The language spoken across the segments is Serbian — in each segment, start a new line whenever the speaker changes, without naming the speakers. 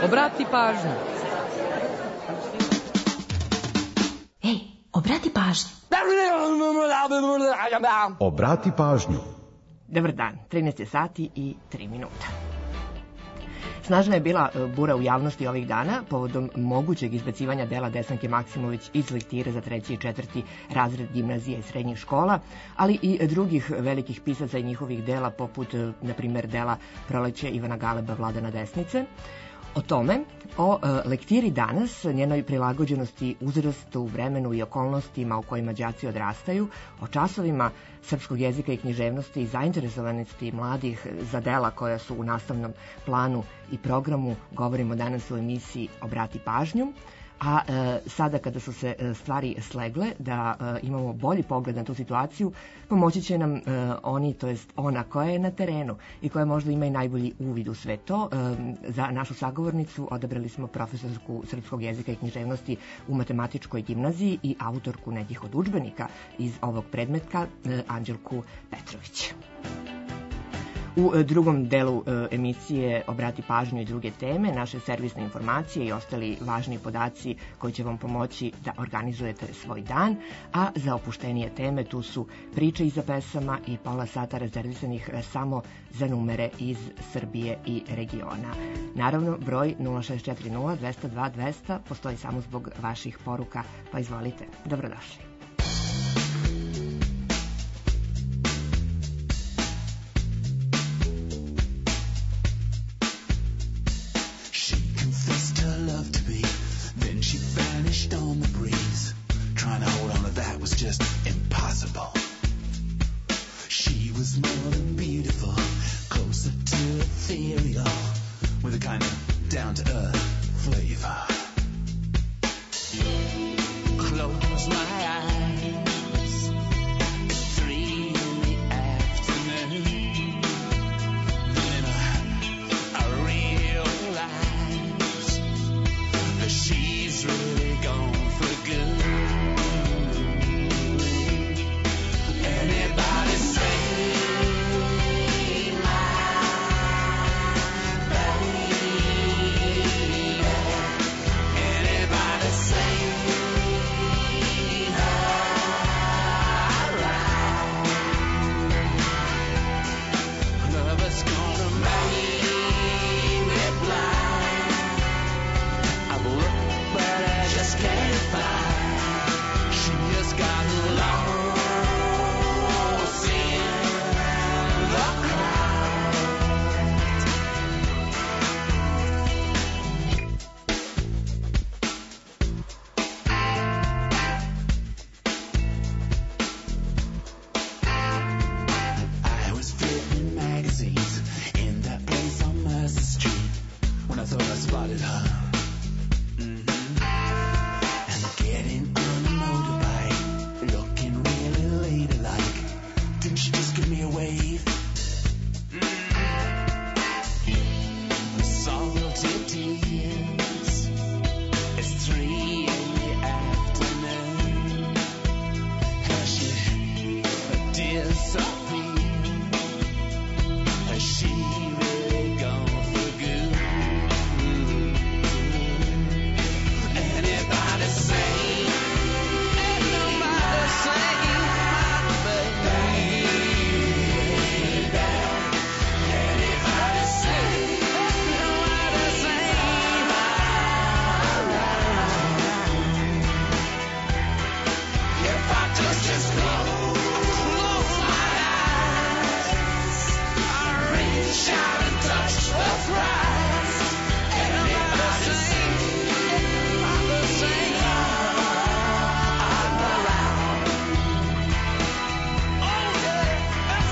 Obrati pažnju.
Ej, obrati pažnju.
Obrati pažnju.
Dobar dan, 13 sati i 3 minuta. Snažna je bila bura u javnosti ovih dana povodom mogućeg izbacivanja dela Desanke Maksimović iz lektire za 3. i 4. razred gimnazije i srednjih škola, ali i drugih velikih pisaca i njihovih dela, poput, na primer, dela Proleće Ivana Galeba, Vladana Desnice. O tome, o lektiri danas, njenoj prilagođenosti uzrastu, vremenu i okolnostima u kojima đaci odrastaju, o časovima srpskog jezika i književnosti i zainteresovanosti mladih za dela koja su u nastavnom planu i programu, govorimo danas u emisiji Obrati pažnju. A sada kada su se stvari slegle, da imamo bolji pogled na tu situaciju, pomoći će nam oni, to jest ona koja je na terenu i koja možda ima i najbolji uvid u sve to. Za našu sagovornicu odabrali smo profesorku srpskog jezika i književnosti u matematičkoj gimnaziji i autorku nekih od udžbenika iz ovog predmeta, Anđelku Petrović. U drugom delu emisije Obrati pažnju i druge teme, naše servisne informacije i ostali važni podaci koji će vam pomoći da organizujete svoj dan, a za opuštenije teme tu su priče iza pesama i pola sata rezervisanih samo za numere iz Srbije i regiona. Naravno, broj 0640 202 200 postoji samo zbog vaših poruka, pa izvolite, dobrodošli.
On the breeze, trying to hold on to that was just impossible. She was more than beautiful, closer to ethereal, with a kind of down-to-earth flavor. Close my eyes, 3 in the afternoon, then I realize that she's really gone for good. Anybody say my baby? Anybody say her right? Love is gonna make me blind. I've looked but I just can't find. She just got lost in the crowd. I was flipping magazines in that place on Mercer Street when I thought I spotted her. And getting on a motorbike, looking really ladylike. Didn't she just give me a wave? Salty tears. It's 3 in the afternoon. Has she disappeared? Has she really gone for good? Anybody say, ain't nobody say my baby. Anybody say, ain't nobody say my right. If I just close my eyes, I reach out and touch the prize. Anybody say, anybody say I'm around. Oh yeah, that's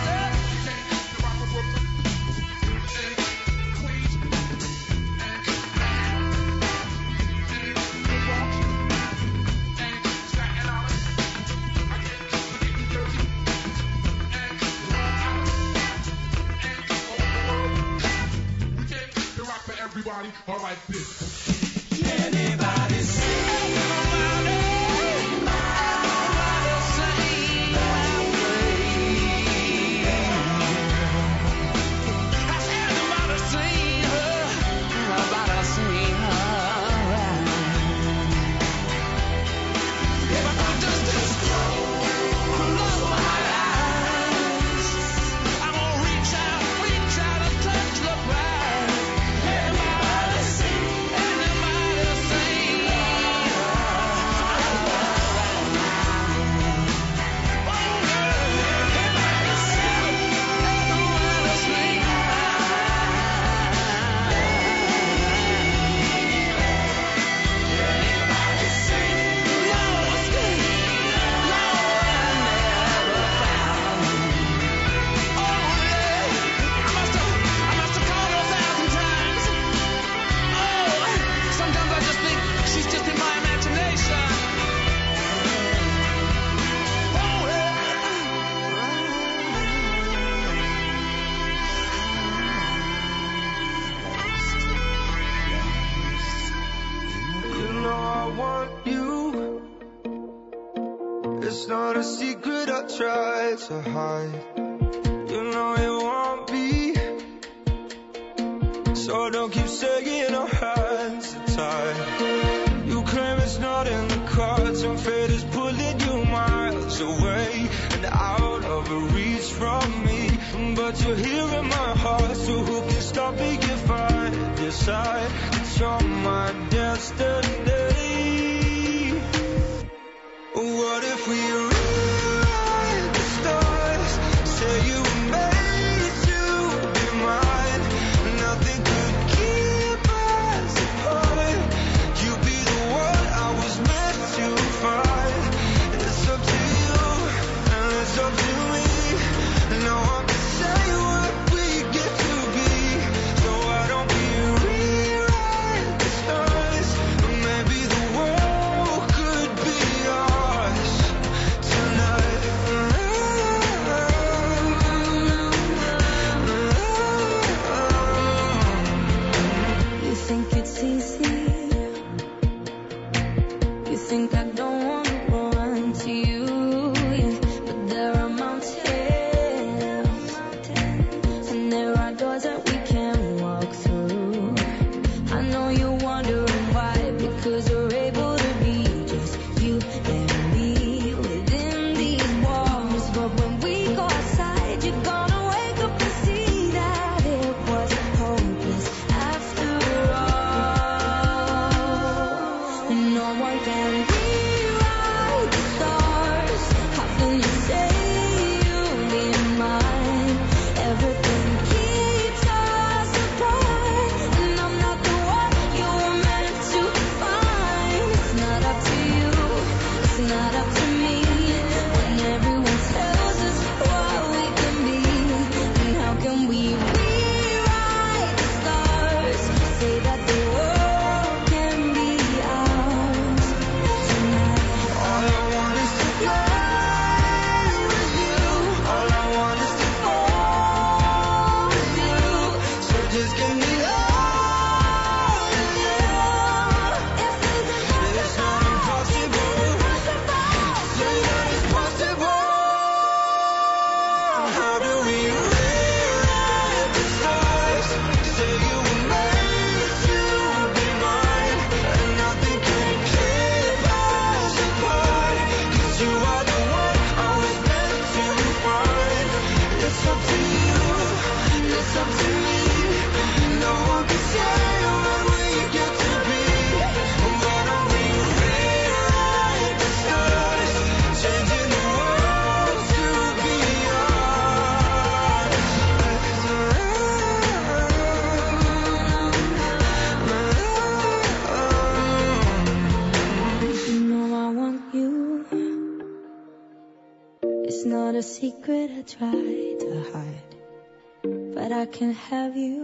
Everybody, all right, this.
Anybody say nobody say my baby. Has anybody seen her? Nobody
want you. It's not a secret I try to hide. You know you want me, so don't keep saying our hands are tied. You claim it's not in the cards, and fate is pulling you miles away and out of reach from me. But you're here in my heart, so who can stop me if I decide that you're my destiny? What if we rewrite the stars? Say you were made to be mine. Nothing could keep us apart. You be the one I was meant to find. It's up to you and it's up to me. No one can say what we get to be. So why don't we rewrite the stars? Maybe the world could be ours tonight.
You think it's easy? You think I don't want to run to you? Yeah. But there are mountains, and there are doors that we can walk through. I know you're wondering why, because we're able to be just you and me within these walls. But when we go outside, you're gonna wake up and see that it was hopeless after all. No one can rewrite the stars. How can you say you'll be mine? Everything keeps us apart, and I'm not the one you were meant to find. It's not up to you, it's not up to me. When everyone tells us what we can be, and how can we rewrite the stars? Say that the world can be ours tonight.
All I want is to fly with you. All I want is to fall with you. So just give me all of you. It's not impossible. Say that it's possible. How do we rewrite the stars? Say you were made to be mine, and nothing can keep us apart. 'Cause you are the one I was meant to find. It's up to you, it's up to me. No one can say what we get to be. Why don't we rewrite the stars? Changing the world to be ours.
You know I want you. It's not a secret I try to hide, but I can have you.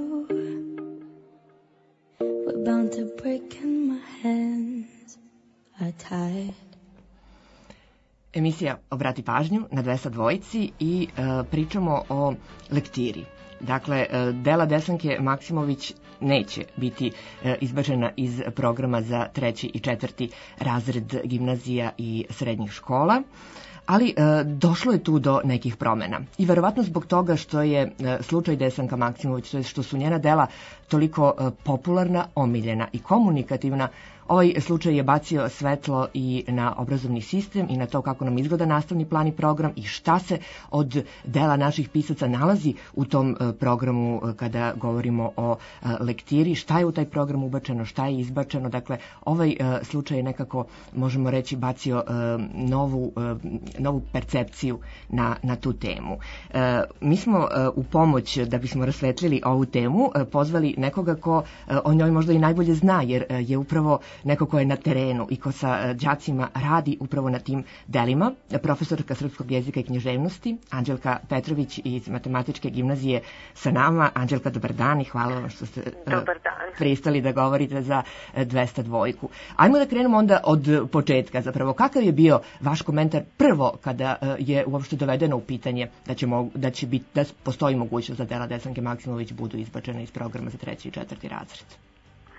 We're bound to break and my hands are tied.
Emisija Obrati pažnju na 202 i pričamo o lektiri. Dakle, dela Desanke Maksimović neće biti izbačena iz programa za 3. i 4. razred gimnazija i srednjih škola, ali došlo je tu do nekih promena. I verovatno zbog toga što je slučaj Desanka Maksimović, to je što su njena dela toliko popularna, omiljena i komunikativna, ovaj slučaj je bacio svetlo i na obrazovni sistem i na to kako nam izgleda nastavni plan i program i šta se od dela naših pisaca nalazi u tom programu kada govorimo o lektiri, šta je u taj program ubačeno, šta je izbačeno. Dakle, ovaj slučaj je nekako, možemo reći, bacio novu percepciju na tu temu. Mi smo u pomoć, da bismo rasvetlili ovu temu, pozvali nekoga ko o njoj možda i najbolje zna, jer je upravo neko ko je na terenu i ko sa đacima radi upravo na tim delima. Profesorka srpskog jezika i književnosti Anđelka Petrović iz Matematičke gimnazije sa nama. Anđelka, dobar dan i hvala vam što ste pristali da govorite za 202. Ajmo da krenemo onda od početka. Zapravo, kakav je bio vaš komentar prvo kada je uopšte dovedeno u pitanje da postoji mogućnost da dela Desanke Maksimović budu izbačene iz programa za 3. i 4. razred?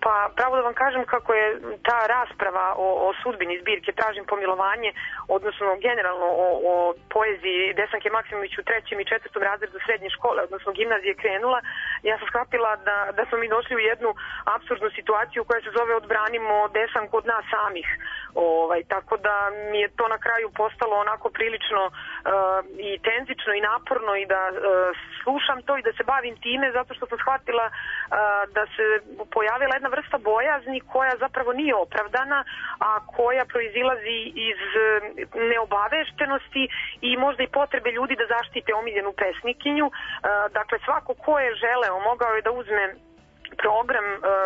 Pa pravo da vam kažem kako je ta rasprava o sudbini zbirke Tražim pomilovanje, odnosno generalno o poeziji Desanke Maksimović u 3. i 4. razredu srednje škole, odnosno gimnazije krenula, ja sam shvatila da smo mi došli u jednu apsurdnu situaciju koja se zove odbranimo Desanku od nas samih. Tako da mi je to na kraju postalo onako prilično i tenzično i naporno i da slušam to i da se bavim time zato što sam shvatila da se pojavila jedna vrsta bojazni koja zapravo nije opravdana, a koja proizilazi iz neobaveštenosti i možda i potrebe ljudi da zaštite omiljenu pesnikinju. Dakle, svako ko je želeo mogao je da uzme program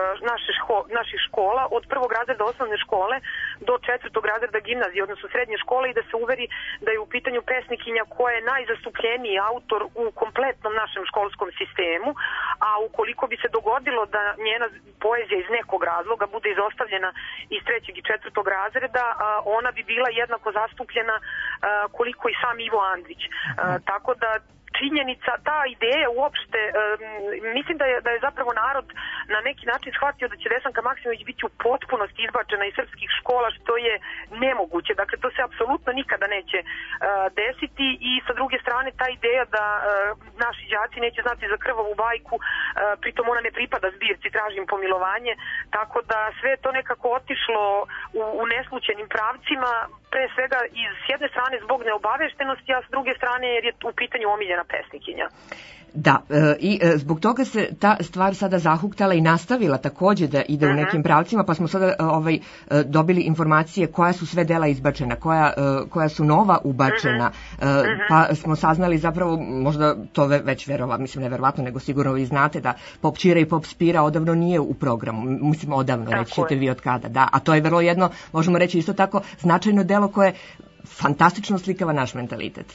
naših škola od 1. razreda osnovne škole do 4. razreda gimnazije, odnosno srednje škole, i da se uveri da je u pitanju pesnikinja koja je najzastupljeniji autor u kompletnom našem školskom sistemu, a ukoliko bi se dogodilo da njena poezija iz nekog razloga bude izostavljena iz 3. i 4. razreda, ona bi bila jednako zastupljena koliko i sam Ivo Andrić. Tako da činjenica, ta ideja uopšte, mislim da je zapravo narod na neki način shvatio da će Desanka Maksimović biti u potpunosti izbačena iz srpskih škola, što je nemoguće. Dakle, to se apsolutno nikada neće desiti i sa druge strane ta ideja da naši đaci neće znati za Krvavu bajku, pritom ona ne pripada zbirci Tražim pomilovanje, tako da sve to nekako otišlo u neslućenim pravcima, pre svega s jedne strane zbog neobaveštenosti, a s druge strane jer je u pitanju omiljena pesnikinja.
Da, i zbog toga se ta stvar sada zahuktala i nastavila takođe da ide u nekim pravcima, pa smo sada dobili informacije koja su sve dela izbačena, koja su nova ubačena, pa smo saznali zapravo, možda to već mislim ne verovatno, nego sigurno vi znate da Pop Ćira i Pop Spira odavno nije u programu, mislim odavno, reći ćete vi od kada, da, a to je vrlo jedno, možemo reći isto tako, značajno delo koje fantastično slikava naš mentalitet.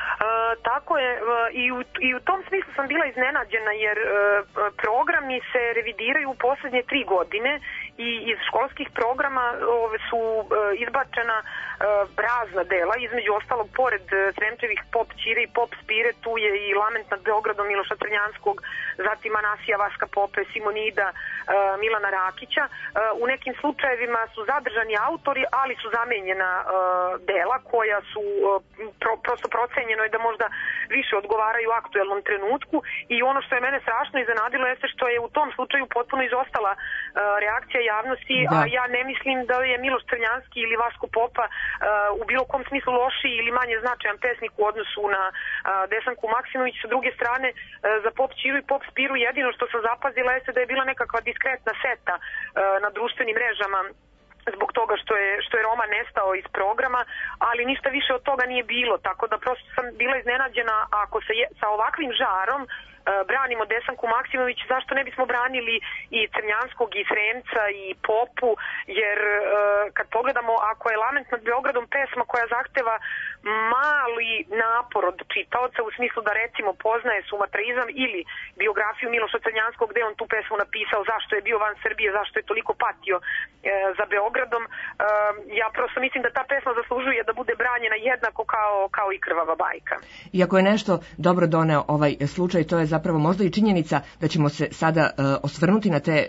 Tako je, i u tom smislu sam bila iznenađena jer programi se revidiraju u poslednje 3 godine i iz školskih programa su izbačena razna dela, između ostalog pored Sremčevih Pop Ćire i Pop Spire tu je i Lament nad Beogradom Miloša Crnjanskog, zatim Anasija Vaska Pope, Simonida Milana Rakića. U nekim slučajevima su zadržani autori, ali su zamenjena dela koja su prosto procenjeno je da možda više odgovaraju aktuelnom trenutku i ono što je mene strašno iznenadilo jeste što je u tom slučaju potpuno izostala reakcija javnosti, a ja ne mislim da je Miloš Crnjanski ili Vasko Popa u bilo kom smislu lošiji ili manje značajan pesnik u odnosu na Desanku Maksimović. Sa druge strane, za Pop Ćiru i Pop Spiru jedino što sam zapazila jeste da je bila nekakva diskretna seta na društvenim mrežama zbog toga što je roman nestao iz programa, ali ništa više od toga nije bilo, tako da prosto sam bila iznenađena ako se sa ovakvim žarom branimo Desanku Maksimović, zašto ne bismo branili i Crnjanskog i Sremca i Popu, jer kad pogledamo, ako je Lament nad Beogradom pesma koja zahteva mali napor od čitaoca u smislu da recimo poznaje sumatraizam ili biografiju Miloša Crnjanskog gde on tu pesmu napisao, zašto je bio van Srbije, zašto je toliko patio za Beogradom, ja prosto mislim da ta pesma zaslužuje da bude branjena jednako kao i Krvava bajka.
Iako je nešto dobro doneo ovaj slučaj, to je zapravo možda i činjenica da ćemo se sada osvrnuti na te,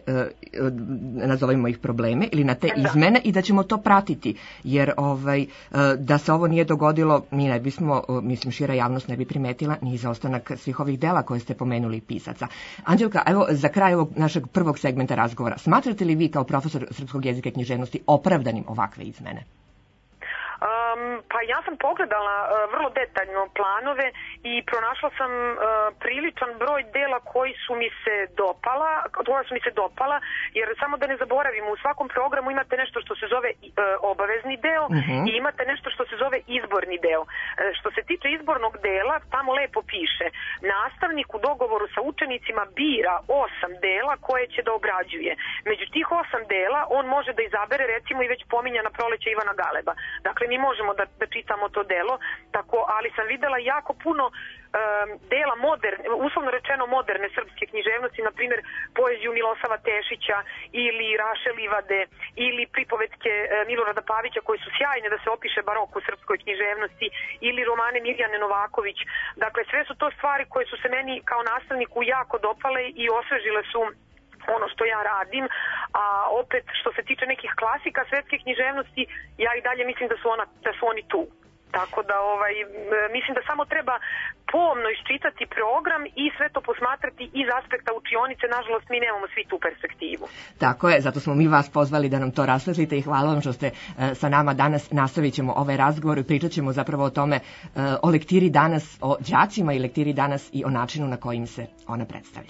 nazovimo ih probleme, ili na te izmene i da ćemo to pratiti, jer da se ovo nije dogodilo, mi ne bismo, mislim šira javnost ne bi primetila ni izostanak svih ovih dela koje ste pomenuli pisaca. Anđelka, evo za kraj ovog našeg prvog segmenta razgovora, smatrate li vi kao profesor srpskog jezika i književnosti opravdanim ovakve izmene?
Pa ja sam pogledala vrlo detaljno planove i pronašla sam priličan broj dela koja su mi se dopala, jer samo da ne zaboravimo, u svakom programu imate nešto što se zove obavezni deo i imate nešto što se zove izborni deo. Što se tiče izbornog dela, tamo lepo piše, nastavnik u dogovoru sa učenicima bira 8 dela koje će da obrađuje. Među tih 8 dela on može da izabere recimo i već pominjana Proleće Ivana Galeba. Dakle, mi možemo da čitamo to delo, ali sam videla jako puno dela uslovno rečeno moderne srpske književnosti, na primjer poeziju Milosava Tešića ili Raše Livade ili pripovetke Milorada Pavića koje su sjajne da se opiše barok u srpskoj književnosti ili romane Mirjane Novaković. Dakle, sve su to stvari koje su se meni kao nastavniku jako dopale i osvežile su ono što ja radim, a opet što se tiče nekih klasika svetske književnosti, ja i dalje mislim da su oni tu. Tako da mislim da samo treba pomno iščitati program i sve to posmatrati iz aspekta učionice. Nažalost, mi nemamo svi tu perspektivu.
Tako je, zato smo mi vas pozvali da nam to rasvetlite i hvala vam što ste sa nama danas. Nastavit ćemo ovaj razgovor i pričat ćemo zapravo o tome, o lektiri danas, o đacima i lektiri danas i o načinu na kojim se ona predstavlja.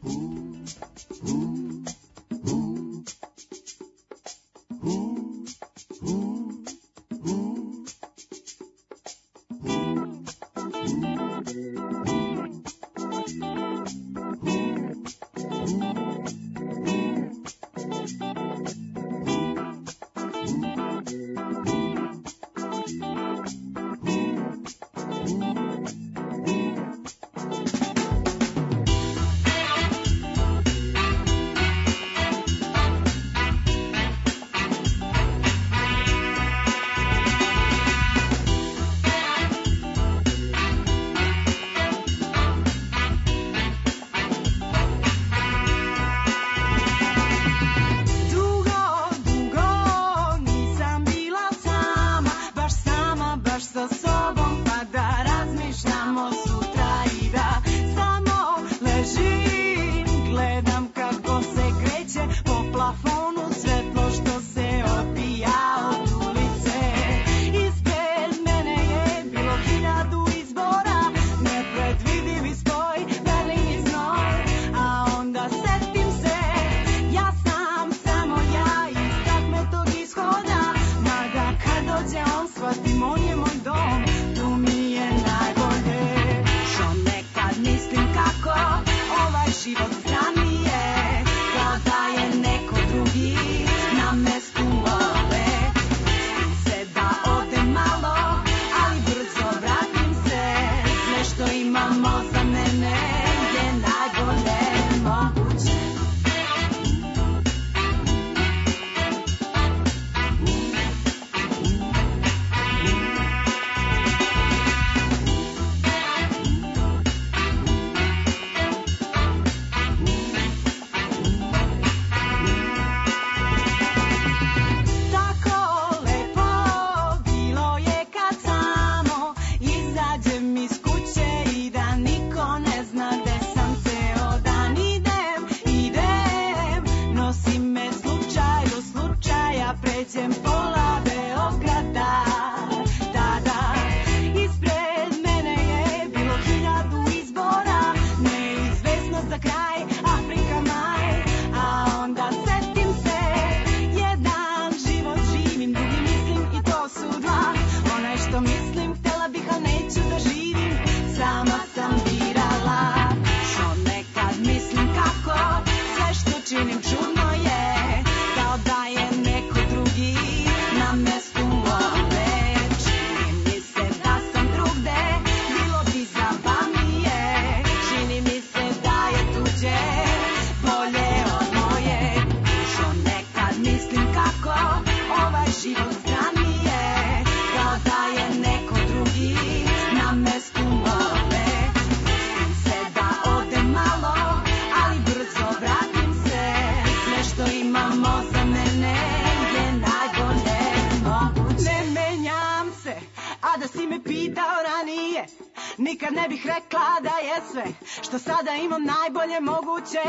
Nikad ne bih rekla da je sve što sada imam najbolje moguće.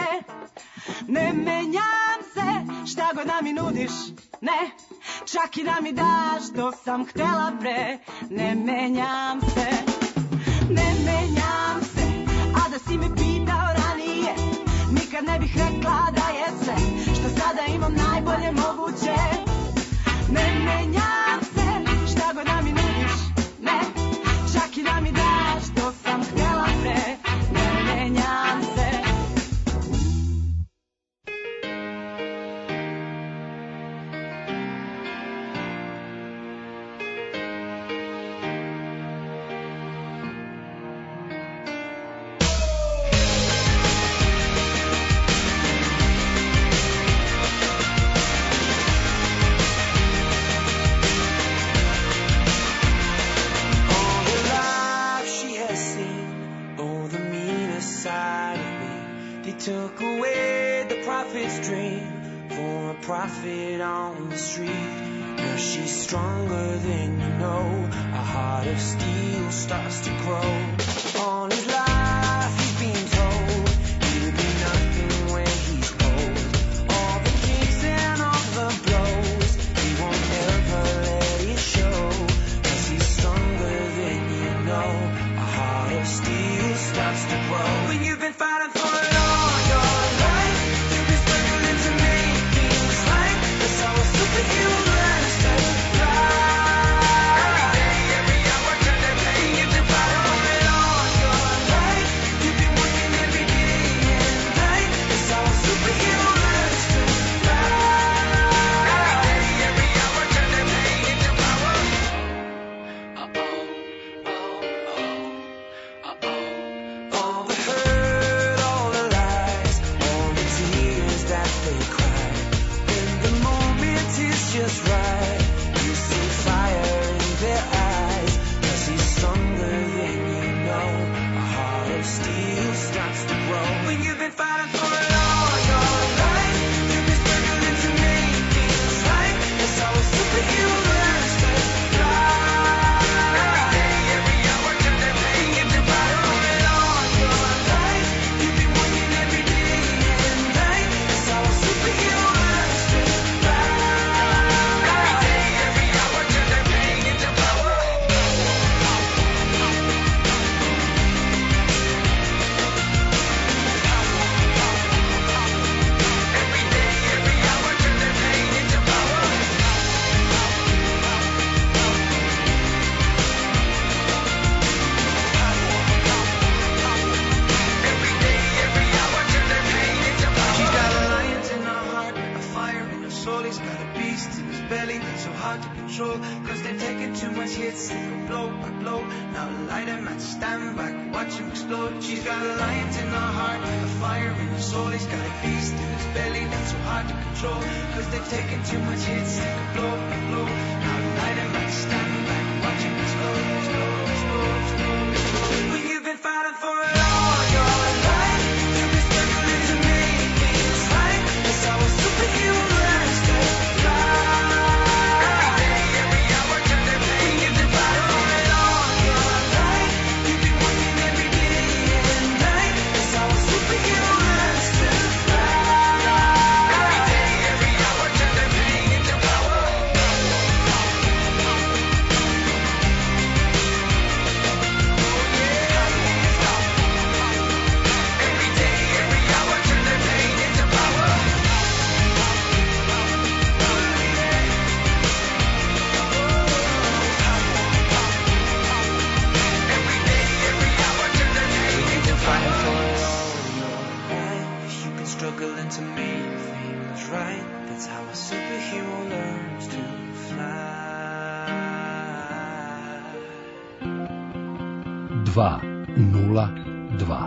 Ne menjam se, šta god da mi nudiš, ne, čak i da mi daš što sam htela pre. Ne menjam se, ne menjam se, a da si me pitao ranije, nikad ne bih rekla da je sve što sada imam najbolje moguće. Ne menjam se, šta god da mi nudiš, ne, čak i da mi daš što sam htjela pre. Ne menjam se.
prophet's dream for a prophet on the street. Now she's stronger than you know. A heart of steel starts to grow. All his life he's been told he'll be nothing when he's old. All the kicks and all the blows, he won't ever let it show. 'Cause he's stronger than you know. A heart of steel starts to grow. When you've been fighting for it all your life, you've been struggling to make things right. That's how a superhero learns to fly. Every day, every hour, turn their pain. You've been fighting for it all your life. You've been working every day and night. That's how a superhero learns to fly. Every day, every hour, turn their pain into power. All the hurt, all the lies, all the tears that they cry. When the moment is just right, you see fire in their eyes. 'Cause he's stronger than you know. A heart of steel starts to grow. When you've been fighting for it all your life, you've been struggling to make things right. That's how a superhero learns to fly. Every day, every hour, turn their pain into fire. For it all your life, you've been working every day and night. That's how a superhero learns to fly. Every day, every hour, turn their pain into power. Every day, every hour, turn their pain into power. Every day, every hour, turn their pain into power. She's got a lion in her heart, a fire in her soul. He's got a beast in his belly that's so hard to control. 'Cause they've taken too much hits, they go blow by blow. Now light him and stand back, watch him explode. She's got a lion in her heart, a fire in her soul. He's got a beast in his belly that's so hard to control. 'Cause they've taken too much hits, they go blow by blow. Now light him and stand back, watch him explode, explode, explode, explode, explode. When you've been fighting for it all your life, you've been struggling to make things right. That's how a superhero learns to fly. Every day, every hour, turn their pain. You've been fighting for it all your life. You've been working every day and night. That's how a superhero learns to fly. Every day, every hour, turn their pain into power. Every day, every hour, turn their pain into power. Every day, every hour, turn their pain into fighting for it all your life. You've been struggling to make things right. That's how a superhero learns to fly.
202.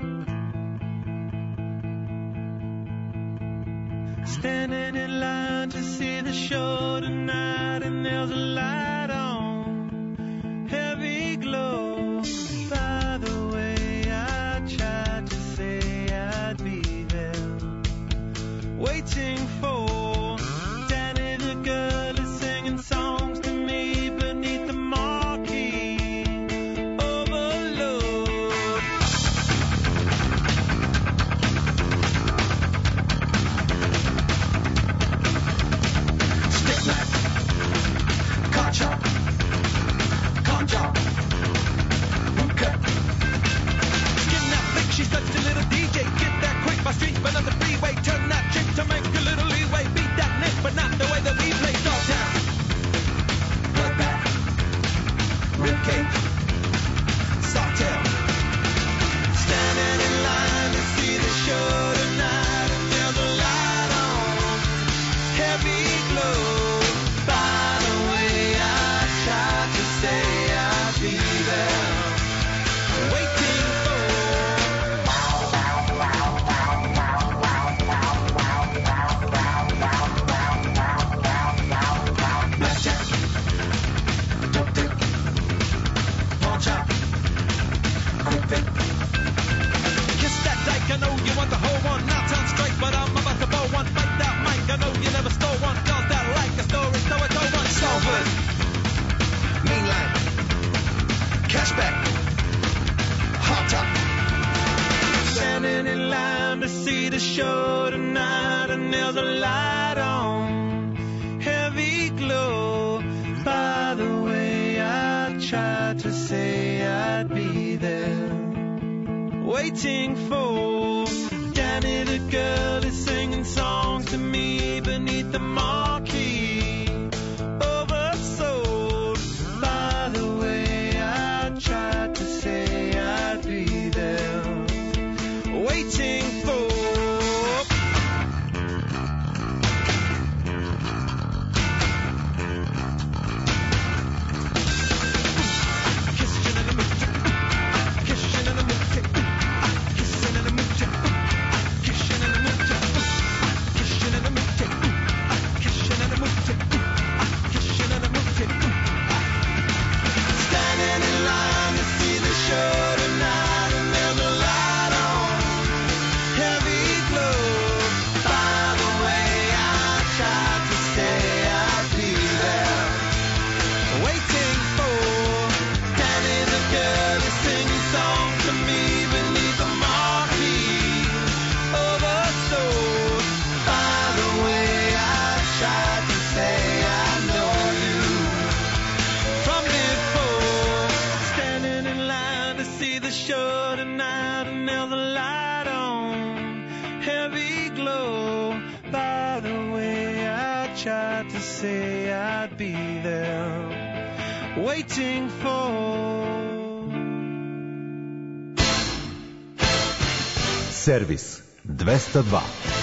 Standing in line to see the show tonight, and there's a light on, heavy glow. By the way, I tried to say I'd be there, waiting for Danny the girl is singing songs to me beneath the marquee. Overload. Stick knife, car chop, con chop, boot cut. Skin that flick, she's such a little DJ. Get that quick by street, but not the freeway. Turn that chick to make a little leeway. Beat that nick, but not the way that we play. Dog down, bloodbath, ribcage, sawtail. Standing in line to see the show tonight, and there's a light on, heavy glow. By the way, I tried to say I'd be there, waiting for
see the show tonight, and there's a light on, heavy glow. By the way, I tried to say I'd be there, waiting for Danny the girl is singing songs to me beneath the marquee, oversold. By the way, I tried to say I'd be there, waiting for waiting for.
Servis 202.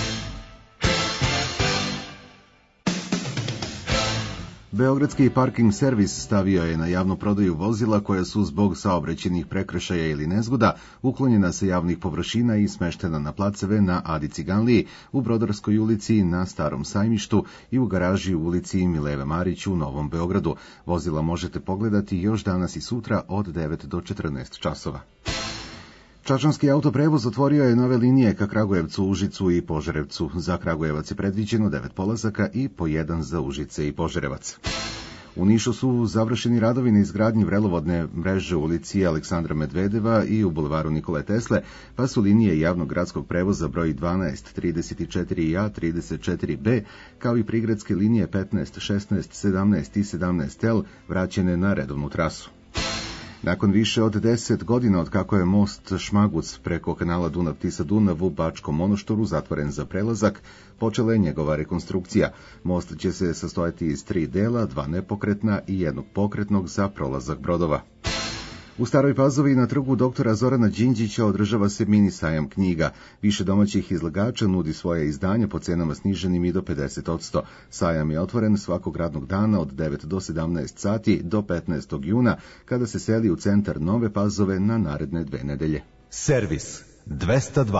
Beogradski parking servis stavio je na javnu prodaju vozila koja su zbog saobraćajnih prekršaja ili nezgoda uklonjena sa javnih površina i smeštena na placeve na Adi Ciganliji, u Brodarskoj ulici, na Starom sajmištu i u garaži u ulici Mileve Marić u Novom Beogradu. Vozila možete pogledati još danas i sutra od 9 do 14 časova. Čačanski autoprevoz otvorio je nove linije ka Kragujevcu, Užicu i Požarevcu. Za Kragujevac je predviđeno 9 polazaka i po 1 za Užice i Požarevac. U Nišu su završeni radovi na izgradnji vrelovodne mreže u ulici Aleksandra Medvedeva i u bulevaru Nikole Tesle, pa su linije javnog gradskog prevoza broj 12, 34A, 34B, kao i prigradske linije 15, 16, 17 i 17L vraćene na redovnu trasu. Nakon više od 10 godina od kako je most Šmaguc preko kanala Dunav-Tisa-Dunav u Bačkom Monoštoru zatvoren za prelazak, počela je njegova rekonstrukcija. Most će se sastojati iz 3 dela, 2 nepokretna i 1 pokretnog za prolazak brodova. U Staroj Pazovi na trgu doktora Zorana Đinđića održava se mini sajam knjiga. Više domaćih izlagača nudi svoje izdanje po cenama sniženim i do 50%. Sajam je otvoren svakog radnog dana od 9 do 17 sati do 15. juna, kada se seli u centar Nove Pazove na naredne 2 nedelje. Servis 202.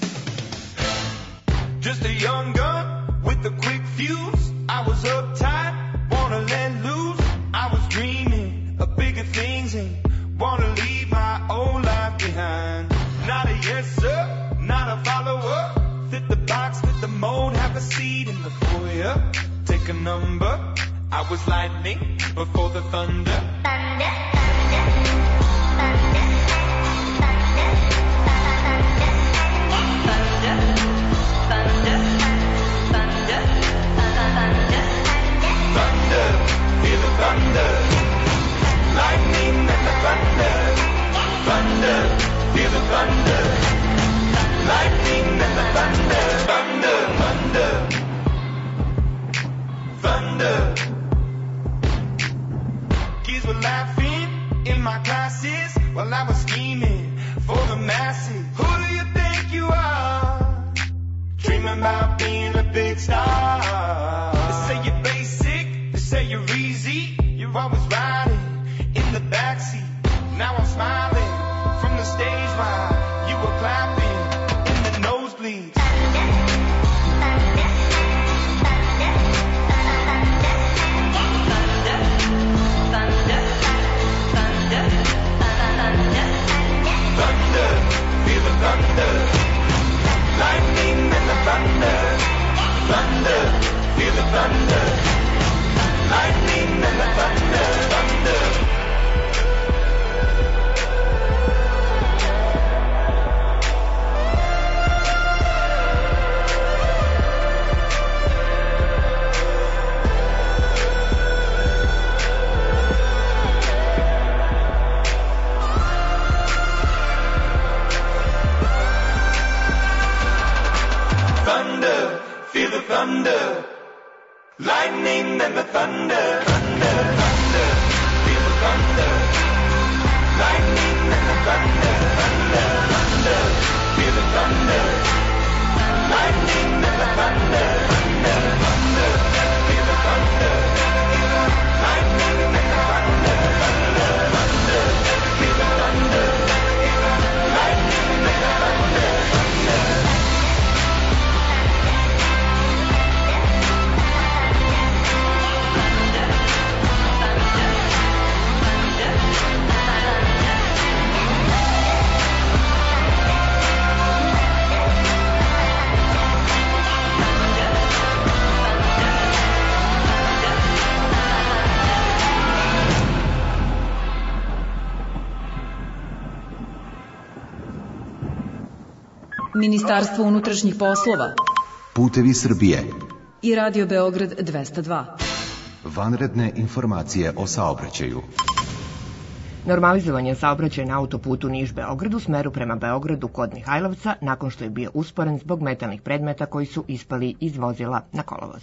Just a young gun with a quick fuse. I was uptight, wanna let loose. I was dreaming of bigger things and wanna leave my old life behind. Not a yes sir, not a follower. Fit the box, fit the mold, have a seat in the foyer. Take a number. I was lightning before the thunder. Thunder, thunder, thunder, thunder, thunder, thunder, thunder, thunder, feel the thunder. Lightning and the thunder, thunder, feel the thunder. Lightning and the thunder, thunder, thunder, thunder. Kids were laughing in my classes while I was scheming for the masses. Who do you think you are? Dreaming about being a big star. They say you're basic, they say you're easy. You're always riding in the backseat. Now I'm smiling from the stage while you were clapping in the nosebleeds. Thunder, feel the thunder. Lightning and the thunder. Thunder, feel the thunder. Lightning and the thunder. Thunder.
thunder, feel the thunder. Lightning and the thunder, thunder, thunder, feel the thunder. Lightning and the thunder, thunder, thunder, feel the thunder. Lightning and the thunder, thunder, thunder, feel the thunder. Lightning and the thunder, thunder, thunder, feel the thunder. Lightning and the thunder, thunder.
Ministarstvo unutrašnjih poslova,
Putevi Srbije
i Radio Beograd 202.
Vanredne informacije o saobraćaju.
Normalizovan je saobraćaj na autoputu Niš-Beograd u smeru prema Beogradu kod Mihajlovca nakon što je bio usporen zbog metalnih predmeta koji su ispali iz vozila na kolovoz.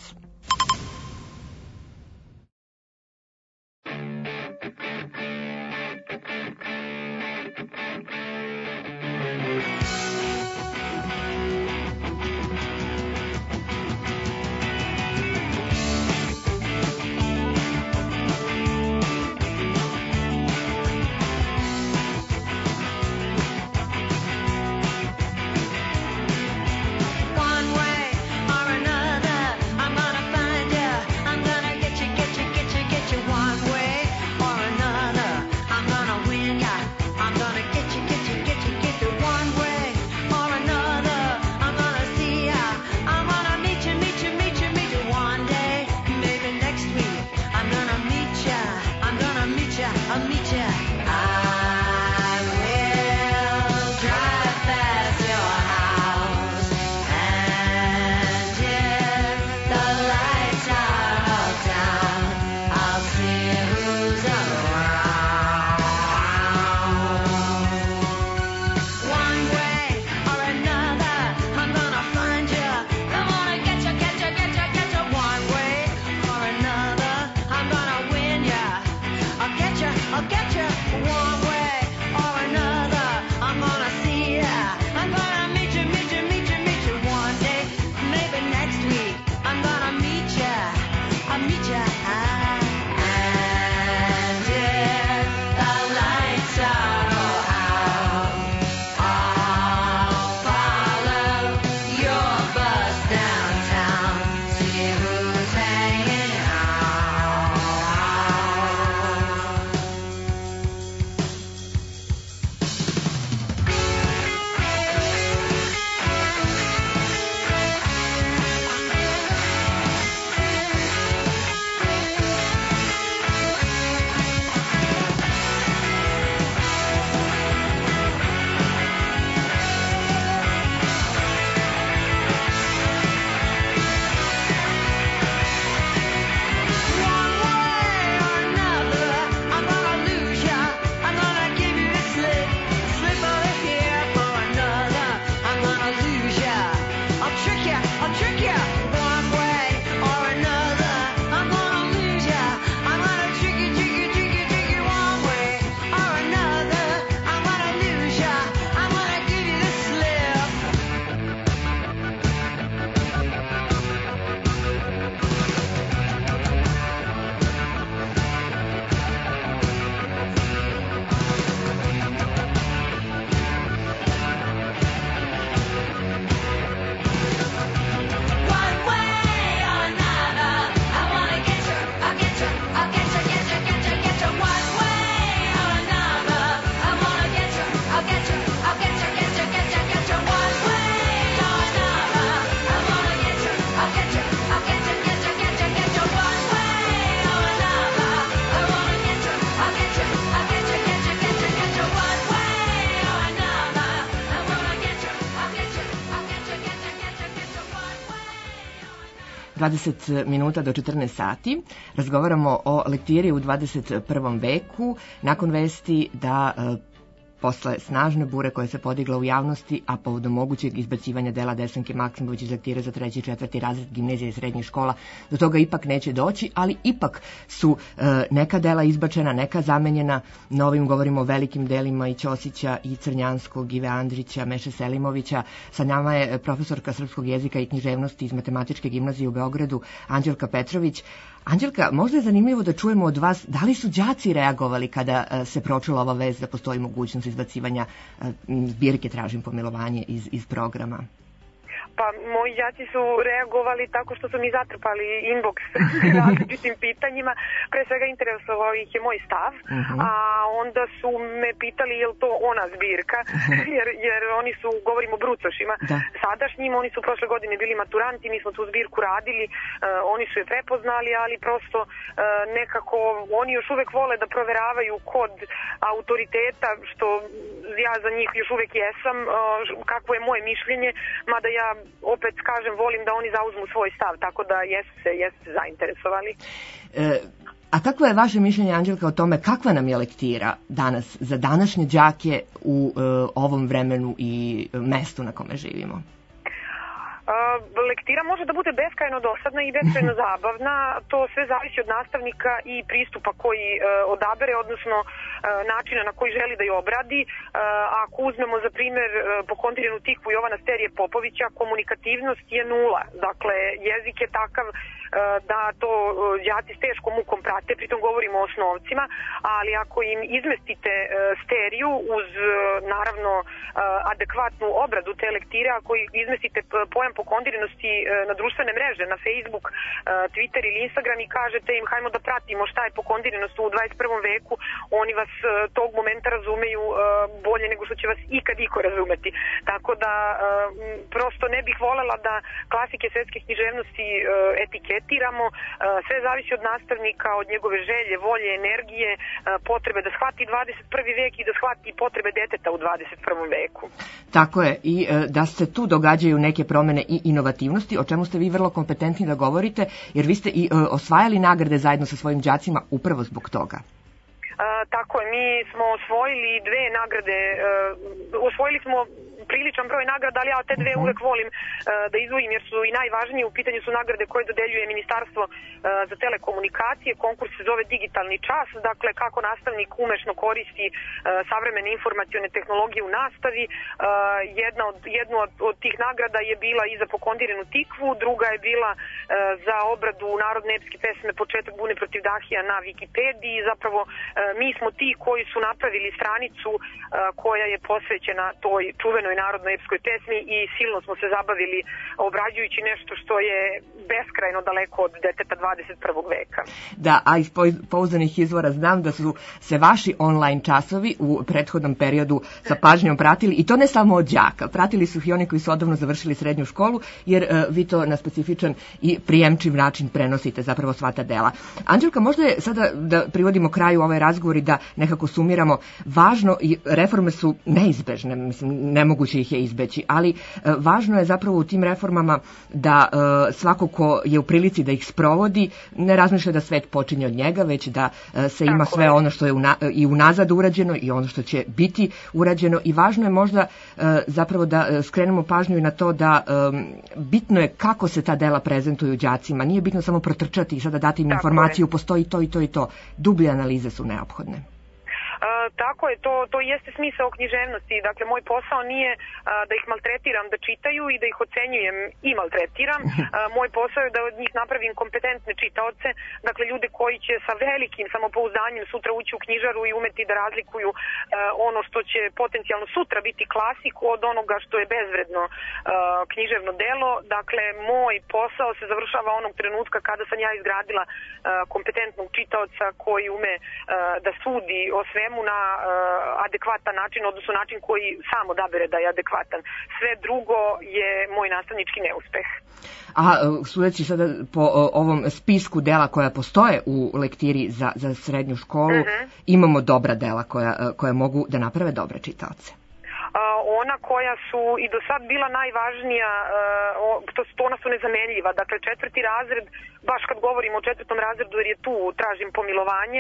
One way or another, I'm gonna find you. I'm gonna get you, get you, get you, get you. One way or another, I'm gonna win ya. I'm gonna get you, get you, get you, get you. One way or another, I'm gonna see ya. I'm gonna meet you, meet you, meet you, meet you. One day, maybe next week, I'm gonna meet ya. I'm gonna meet ya, I'll meet ya. I will drive past your house, and if the lights are all down, I'll see who's around. One way or another, I'm gonna find you. I'm gonna get you, get you, get you, get you. One way or another, I'm gonna win ya. I'll get you, I'll get you. One way or another, I'm gonna see ya. I'm gonna meet you, meet you, meet you, meet you. One day, maybe next week, I'm gonna meet ya. I'll meet ya. And if the lights are all out, I'll follow your bus downtown, see who's hanging out. One way or another, I'm gonna lose ya. I'm gonna give you a slip over here for another. I'm gonna lose ya. I'll trick ya, I'll trick ya. One way or another, I'm gonna lose ya. I'm gonna trick you, trick you, trick you, trick you. One way or another, I'm gonna lose ya. I'm gonna give you the slip. One way or another, I wanna get you, I'll get you, I'll get you, get you, get you, get you. One way or another, I wanna get you, I'll get you, I'll get you, get you, get you, get you. One way or another, I wanna get you, I'll get you, I'll get you, get you, get you, get you. One way or another, I wanna get you, I'll get you, I'll get you, get you, get you, get you. One way or another, I wanna get you, I'll get you, I'll get you, get you, get you, get you. One way.
20 minuta do 14 sati. Razgovaramo o lektiri u 21. veku nakon vesti da posle snažne bure koja se podigla u javnosti, a povodom mogućeg izbacivanja dela Desanke Maksimović iz lektire za 3. i 4. razred gimnazije i srednjih škola, do toga ipak neće doći, ali ipak su neka dela izbačena, neka zamenjena novim, govorimo o velikim delima i Ćosića i Crnjanskog, Ive Andrića, Meše Selimovića. Sa nama je profesorka srpskog jezika i književnosti iz Matematičke gimnazije u Beogradu, Anđelka Petrović. Anđelka, možda je zanimljivo da čujemo od vas da li su đaci reagovali kada se pročula ova vest da postoji mogućnost izbacivanja zbirke Tražim pomilovanje iz programa?
Pa moji đaci su reagovali tako što su mi zatrpali inbox različitim pitanjima. Pre svega interesovao ih je moj stav, a onda su me pitali je li to ona zbirka, jer oni su, govorimo o brucošima, sadašnjim, oni su prošle godine bili maturanti, mi smo tu zbirku radili, oni su je prepoznali, ali prosto nekako oni još uvek vole da proveravaju kod autoriteta, što ja za njih još uvek jesam, kakvo je moje mišljenje, mada ja opet kažem, volim da oni zauzmu svoj stav, tako da jesu se zainteresovali.
A kakvo je vaše mišljenje, Anđelka, o tome kakva nam je lektira danas za današnje đake u ovom vremenu i mestu na kome živimo?
Lektira može da bude beskrajno dosadna i beskrajno zabavna, to sve zavisi od nastavnika i pristupa koji odabere, odnosno načina na koji želi da je obradi. Ako uzmemo za primjer po kontinentu tikvu Jovana Sterije Popovića, komunikativnost je nula, dakle jezik je takav da to đaci s teškom mukom prate, pritom govorimo o osnovcima, ali ako im izmestite steriju uz naravno adekvatnu obradu te lektire, ako izmestite pojam pokondirenosti na društvene mreže, na Facebook, Twitter ili Instagram i kažete im hajmo da pratimo šta je pokondirenost u 21. veku, oni vas tog momenta razumeju bolje nego što će vas ikad iko razumeti. Tako da prosto ne bih volela da klasike svetske književnosti etiketiramo, sve zavisi od nastavnika, od njegove želje, volje, energije, potrebe da shvati 21. vek i da shvati potrebe deteta u 21. veku.
Tako je, i da se tu događaju neke promene i inovativnosti, o čemu ste vi vrlo kompetentni da govorite, jer vi ste i osvajali nagrade zajedno sa svojim đacima upravo zbog toga.
Tako je, mi smo osvojili 2 nagrade, osvojili smo priličan broj nagrada, ali ja te 2 uvek volim da izdvojim jer su i najvažnije. U pitanju su nagrade koje dodeljuje Ministarstvo za telekomunikacije. Konkurs se zove Digitalni čas, dakle kako nastavnik umešno koristi savremene informacione tehnologije u nastavi. Jednu od tih nagrada je bila i za pokondirenu tikvu, druga je bila za obradu narodne epske pesme Početak bune protiv Dahija na Wikipediji. Zapravo mi smo ti koji su napravili stranicu koja je posvećena toj čuvenoj narodnoj epskoj pesmi i silno smo se zabavili obrađujući nešto što je beskrajno daleko od deteta 21. veka.
Da, a iz pouzdanih izvora znam da su se vaši online časovi u prethodnom periodu sa pažnjom pratili, i to ne samo od đaka, pratili su i oni koji su odavno završili srednju školu, jer vi to na specifičan i prijemčiv način prenosite zapravo sva ta dela. Anđelka, možda je sada da privodimo kraju ovaj razgovor i da nekako sumiramo, važno, i reforme su neizbežne, mislim, nemoguće ih je izbeći, ali važno je zapravo u tim reformama da svako ko je u prilici da ih sprovodi ne razmišlja da svet počinje od njega, već da se ima sve ono što je i unazad urađeno i ono što će biti urađeno, i važno je možda zapravo da skrenemo pažnju i na to da bitno je kako se ta dela prezentuju đacima, nije bitno samo protrčati i sada dati im informaciju, postoji to i to i to, dublje analize su neophodne.
Tako je, to jeste smisao književnosti. Dakle, moj posao nije da ih maltretiram da čitaju i da ih ocenjujem i maltretiram. Moj posao je da od njih napravim kompetentne čitaoce, dakle ljude koji će sa velikim samopouzdanjem sutra ući u knjižaru i umeti da razlikuju ono što će potencijalno sutra biti klasik od onoga što je bezvredno književno delo. Dakle, moj posao se završava onog trenutka kada sam ja izgradila kompetentnog čitaoca koji ume da sudi o svemu na adekvatan način, odnosno način koji sam odabere da je adekvatan. Sve drugo je moj nastavnički neuspeh.
A sudeći sada po ovom spisku dela koja postoje u lektiri za srednju školu, imamo dobra dela koja mogu da naprave dobre čitaoce.
ona koja su i do sad bila najvažnija, ona su nezamenljiva. Dakle, 4. razred, baš kad govorimo o 4. razredu jer je tu tražim pomilovanje,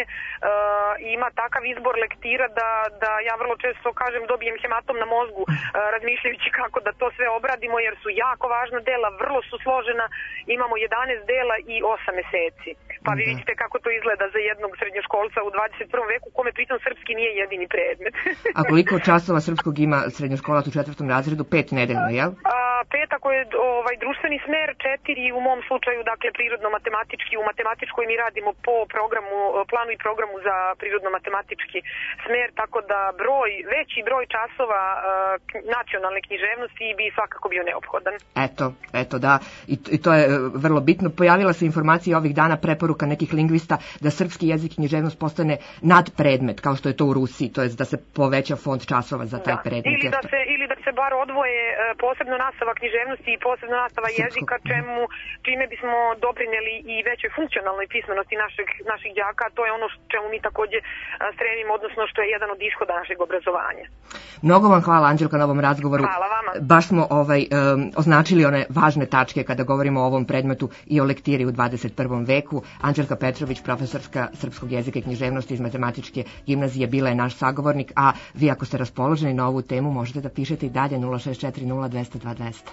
ima takav izbor lektira da ja vrlo često kažem dobijem hematom na mozgu razmišljajući kako da to sve obradimo jer su jako važna dela, vrlo su složena, imamo 11 dela i 8 meseci. Pa vi vidite kako to izgleda za jednog srednjoškolca u 21. veku kome pritom srpski nije jedini predmet.
A koliko časova srpskog ima srednjoškolac u 4. razredu? 5 nedeljno, jel?
5 ako je društveni smer, 4 u mom slučaju, dakle prirodno-matematički. U matematičkoj mi radimo po planu i programu za prirodno-matematički smer, tako da veći broj časova nacionalne književnosti bi svakako bio neophodan.
Eto, da, i to je vrlo bitno. Pojavila se informacija ovih dana, preporuka nekih lingvista da srpski jezik i književnost postane nadpredmet, kao što je to u Rusiji, to je da se poveća fond časova za taj predmet.
Ili da se bar odvoje posebno nastava književnosti i posebno nastava jezika, čime bismo doprineli i većoj funkcionalnoj pismenosti naših đaka, to je ono čemu mi takođe stremimo, odnosno što je jedan od ishoda našeg obrazovanja.
Mnogo vam hvala, Anđelka, na ovom razgovoru.
Hvala vama.
Baš smo označili one važne tačke kada govorimo o ovom predmetu i o lektiri u 21. veku. Anđelka Petrović, profesorska srpskog jezika i književnosti iz Matematičke gimnazije, bila je naš sagovornik, a vi ako ste raspoloženi na ovu temu možete da pišete i dalje 0640 200 200.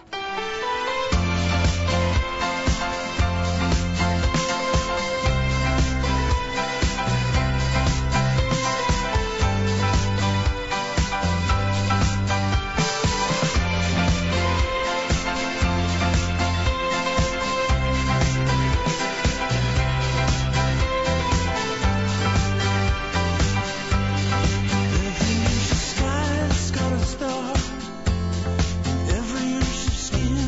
Sky's got a star, every inch of skin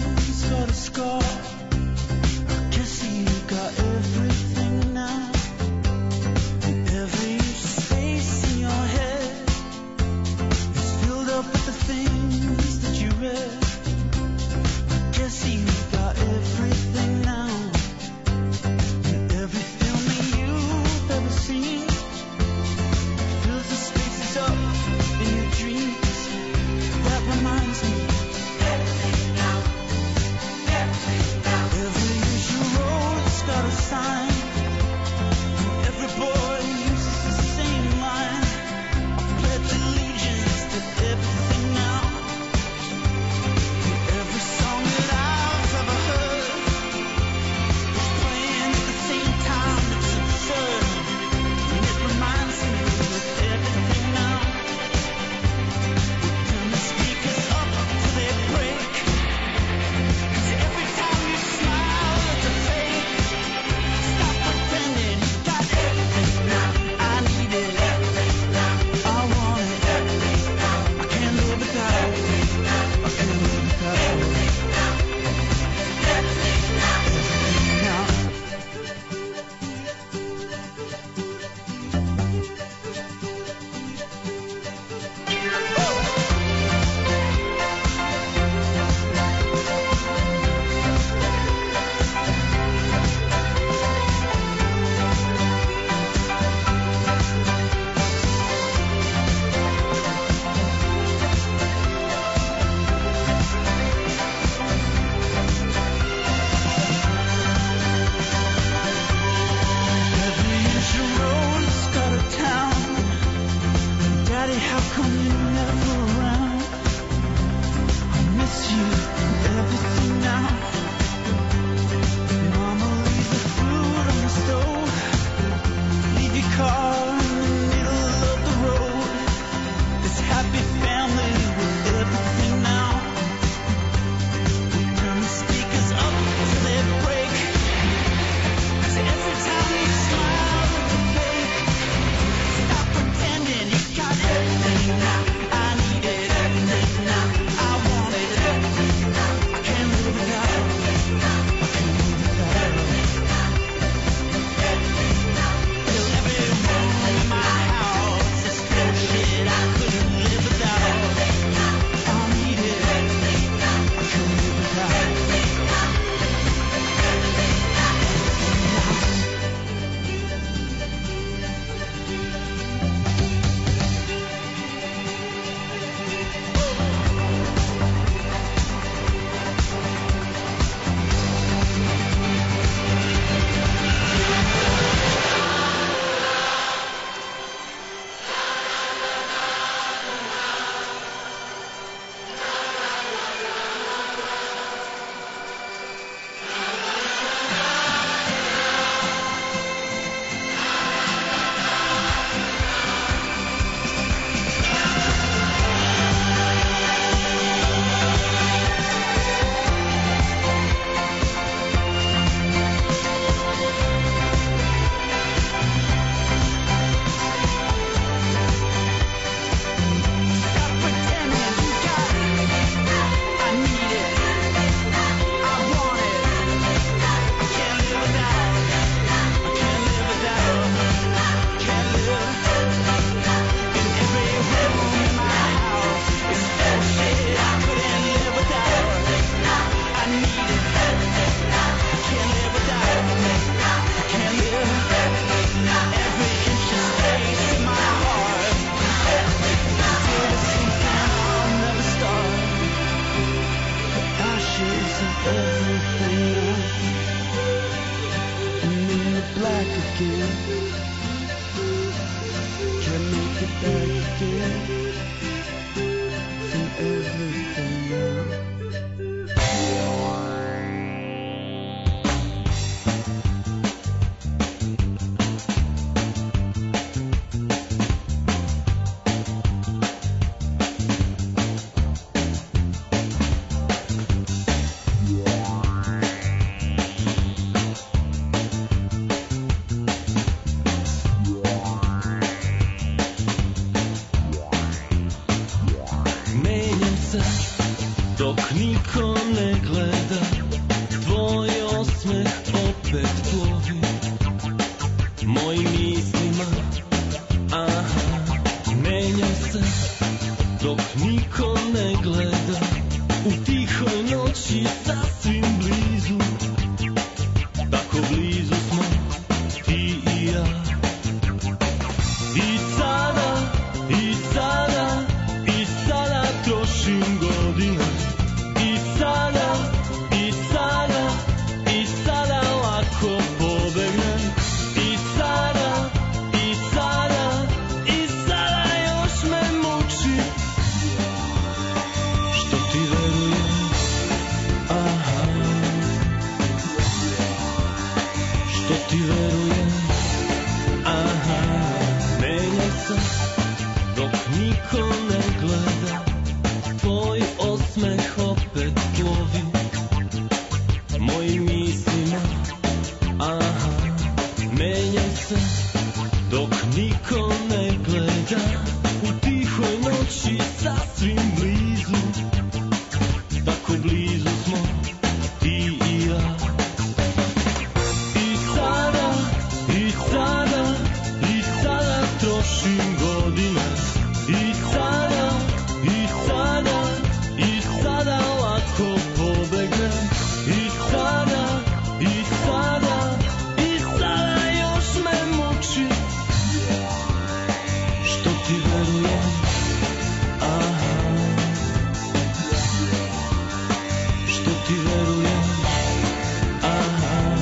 again. Can make it back again from everything now. Menjam se dok niko ne gleda, tvoj osmeh opet plovi mojim mislima. Aha, menjam se dok niko ne gleda, u tihoj noći sasvim blizu, tako blizu smo ti i ja. I sada, i sada, i sada trošim godine. I sada, i sada, i sada lako pobegnem. I sada, i sada, i sada još me muči što ti verujem. Aha, što ti verujem. Aha, menjam se dok niko ne gleda, tvoj osmeh opet plovi mojim mislima. Aha, menjam se dok niko ne gleda, u tihoj noći sasvim blizu, tako blizu smo ti i ja. I sada, i sada, i sada trošim godine. I sada, i sada, i sada lako pobegnem. I sada, i sada, i sada još me muči što ti verujem. Aha, što ti verujem. Aha.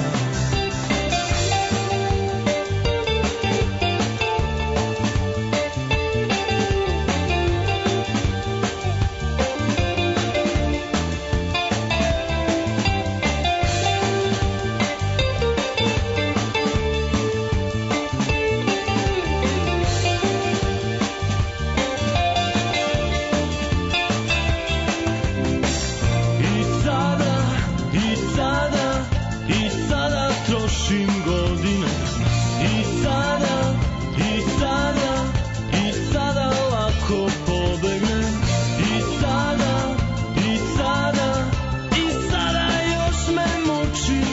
I sada, i sada, i sada trošim godine. I sada, i sada, i sada lako pobegnem. I sada, i sada, i sada još me muči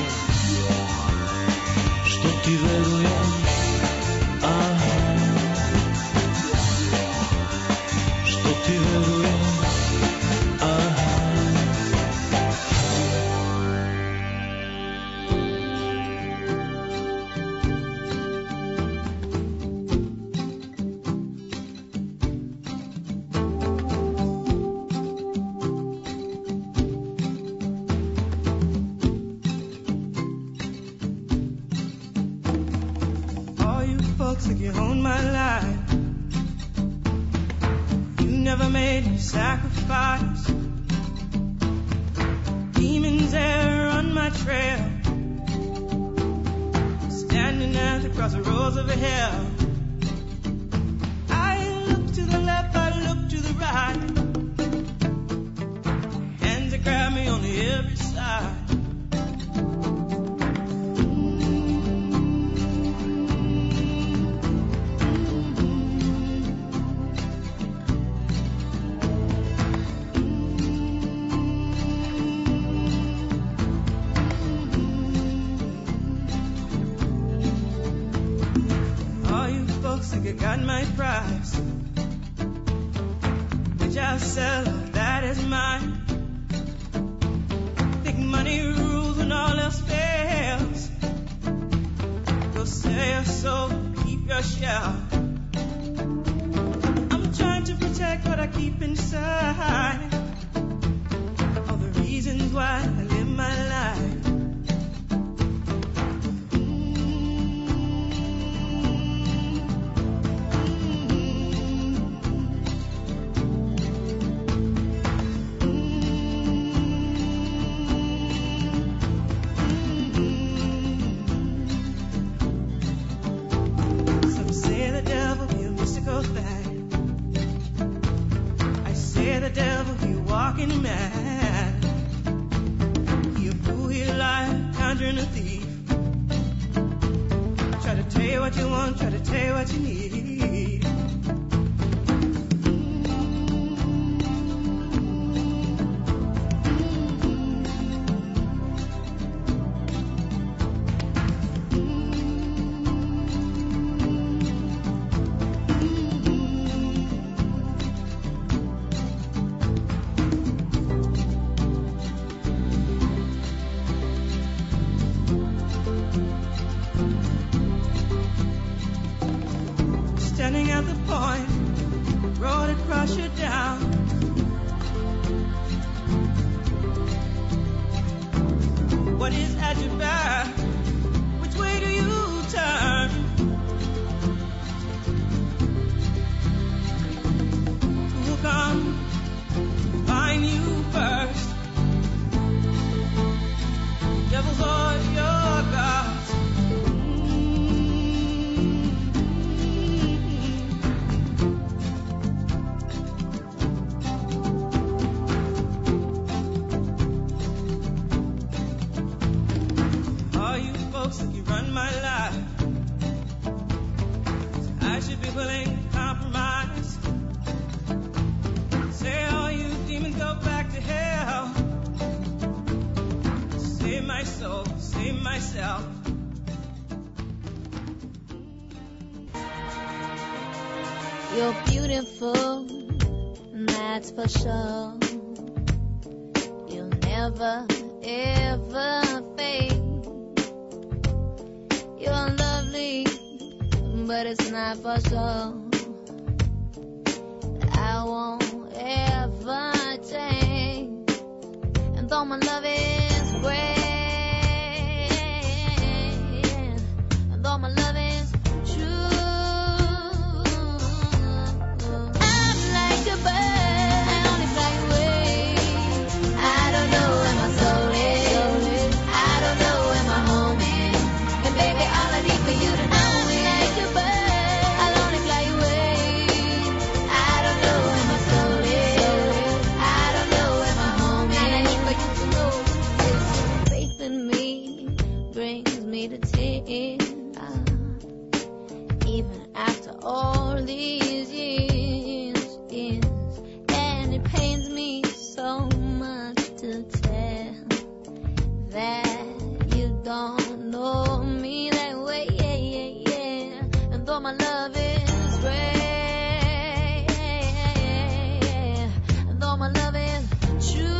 što ti verujem. Aha, što ti verujem. Aha.
All you folks think you own my life, you never made me sacrifice. Demons there on my trail, standing at the crossroads of hell. I look to the left, I look to the right, hands that grab me on every side. All you folks think I got my price, which I'll sell, that is mine. Think money rules when all else fails. Go sell your soul, keep your shell. I'm trying to protect what I keep inside, all the reasons why I live my life.
conjuring a thief. Try to tell you what you want, try to tell you what you need. Standing at the point, road across you down. What is at your back? Which way do you turn? Who will come find you first? Devils or your gods? That you run my life, I should be willing to compromise. Say all you demons go back to hell. Save my soul, save myself.
You're beautiful, that's for sure. You'll never, ever fade. You're lovely, but it's not for sure. I won't ever change. And though my love is great, and though my love is true, I'm like a bird, I only fly away. I don't know where my soul is, I don't know where my home is. And baby, all I need for you to know is like a bird, I'll only fly away. I don't know where my soul is, I don't know where my home is. And I need for you to know this faith in me brings me to tears. Even after all these years, and it pains me so much to tell that you don't know me that way, and though my love is great, and though my love is true,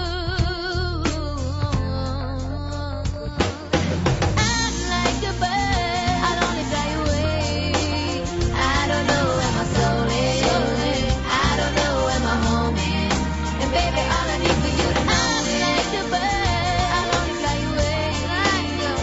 I'm like a bird, I'll only fly away. I don't know where my soul is, I don't know where my home is. And baby, all I need for you to know is like a bird, I'll only fly away.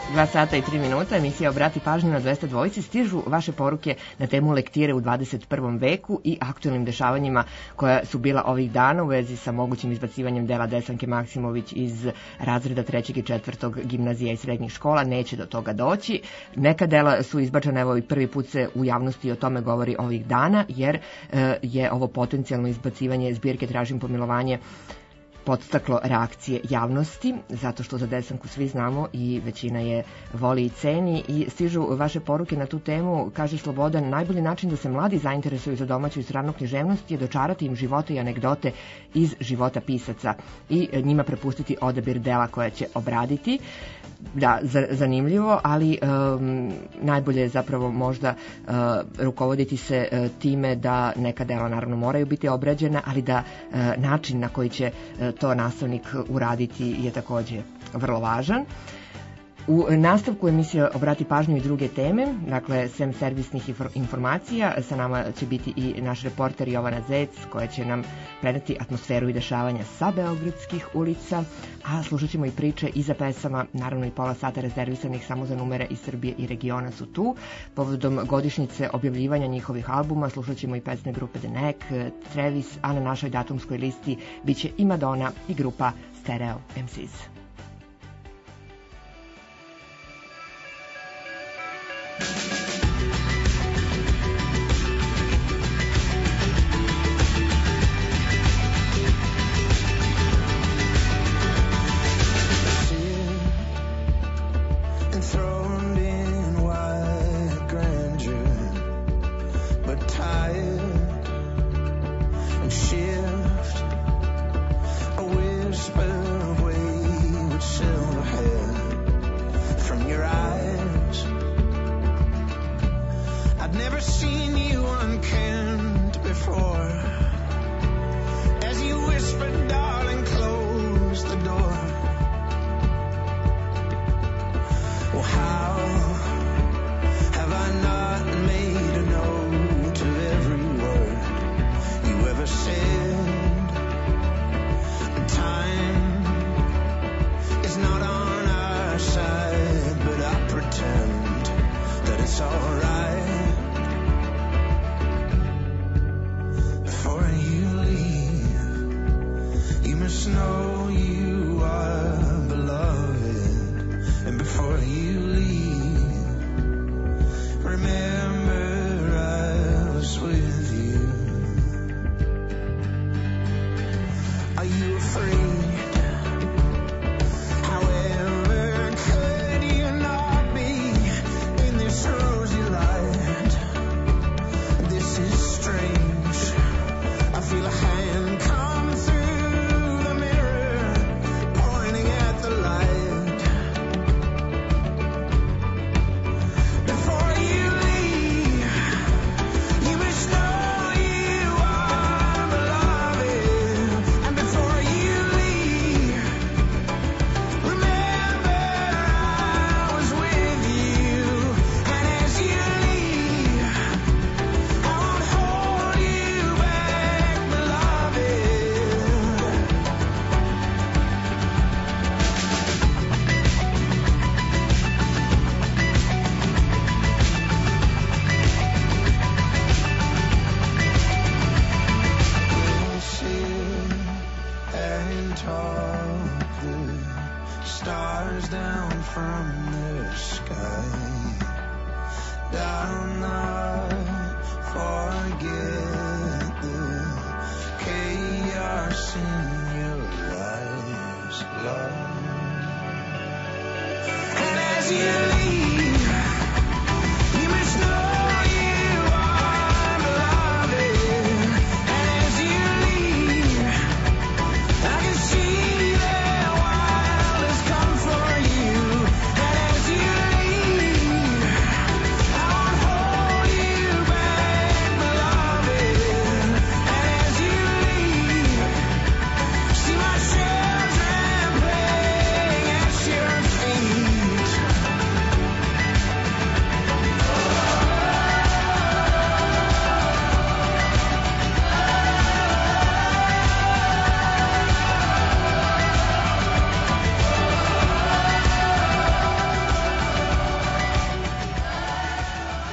2 sata i 3 minuta, emisija Obrati pažnju na 202. Stižu vaše poruke na temu lektire u 21. veku i aktualnim dešavanjima koja su bila ovih dana u vezi sa mogućim izbacivanjem dela Desanke Maksimović iz razreda 3. i 4. gimnazija i srednjih škola. Neće do toga doći. Neka dela su izbačena, evo i prvi put se u javnosti o tome govori ovih dana, jer je ovo potencijalno izbacivanje zbirke Tražim pomilovanje podstaklo reakcije javnosti, zato što za Desanku svi znamo i većina je voli i ceni, i stižu vaše poruke na tu temu. Kaže Slobodan, najbolji način da se mladi zainteresuju za domaću i stranu književnost je dočarati im živote i anegdote iz života pisaca i njima prepustiti odabir dela koja će obraditi. Da, zanimljivo, ali najbolje je zapravo možda rukovoditi se time da neka dela naravno moraju biti obrađena, ali da način na koji će to nastavnik uraditi je takođe vrlo važan. U nastavku emisije Obrati pažnju i druge teme, dakle, sem servisnih informacija, sa nama će biti i naš reporter Jovana Zec, koja će nam predati atmosferu i dešavanja sa beogradskih ulica, a slušat ćemo i priče iza pesama, naravno i pola sata rezervisanih samo za numere iz Srbije i regiona su tu. Povodom godišnjice objavljivanja njihovih albuma slušat ćemo i pesme grupe The Neck, Travis, a na našoj datumskoj listi biće i Madonna i grupa Stereo MCs.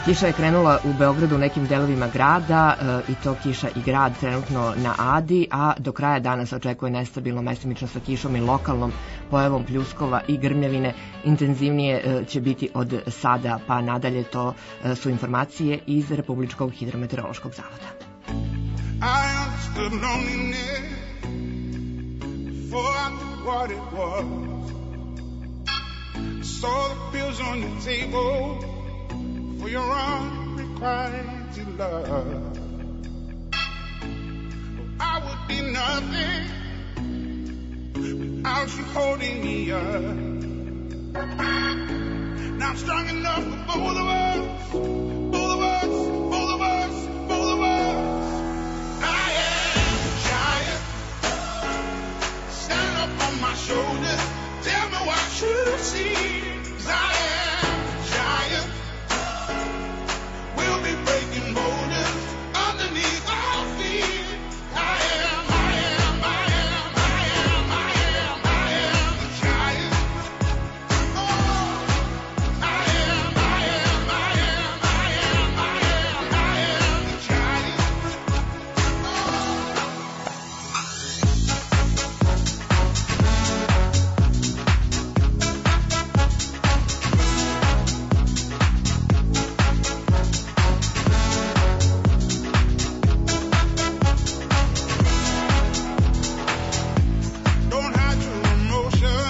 Kiša je krenula u Beogradu u nekim delovima grada i to kiša i grad trenutno na Adi, a do kraja dana se očekuje nestabilno mestimično sa kišom i lokalnom pojavom pljuskova i grmljavine. Intenzivnije će biti od sada pa nadalje, to su informacije iz Republičkog hidrometeorološkog zavoda.
I understood loneliness before I knew what it was. Saw the pills on your table for your unrequited love. I would be nothing without you holding me up. Now I'm strong enough for both of us, both of us, both of us, both of us. I am a giant. Stand up on my shoulders. Tell me what you see. 'Cause I am a giant. We'll be breaking borders underneath our feet. I am, I am, I am, I am, I am, I am a giant. Oh, I am, I am, I am, I am, I am, I am a giant. Don't hide your emotion.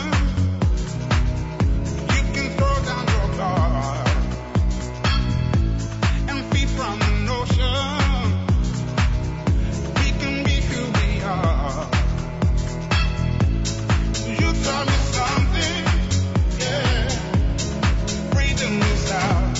You can throw down your guard and feed from the notion. We can be who we are. You taught me something, yeah. Freedom is out.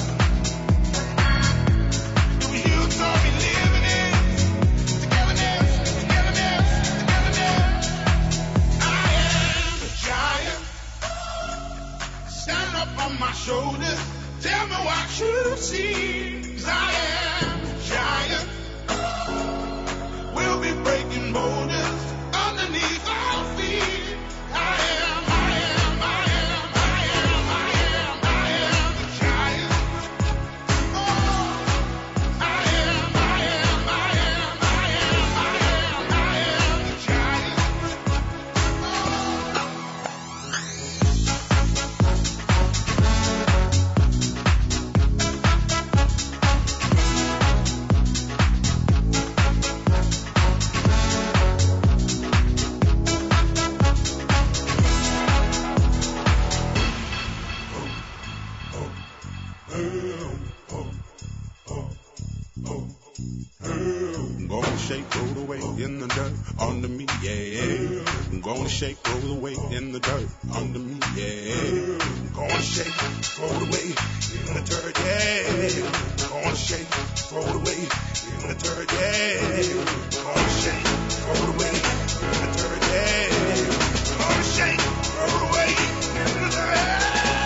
It was you taught me living it. Togetherness, togetherness, togetherness. I am a giant. Stand up on my shoulders. Tell me what you see. 'Cause I am a giant. We'll be breaking borders underneath our feet. I am, I am, I am, I am, I am, I am a giant. Oh, I am, I am, I am, I am, I am, I am a giant. I'm gonna shake, roll the weight in the dirt under me, yeah. I'm gonna shake, roll the weight in the dirt under me, yeah. I'm gonna shake, roll the weight in the dirt, yeah. I'm gonna shake, roll the weight in the dirt, yeah. I'm gonna shake, roll the weight in the dirt, yeah. I'm gonna shake, roll the weight in the dirt.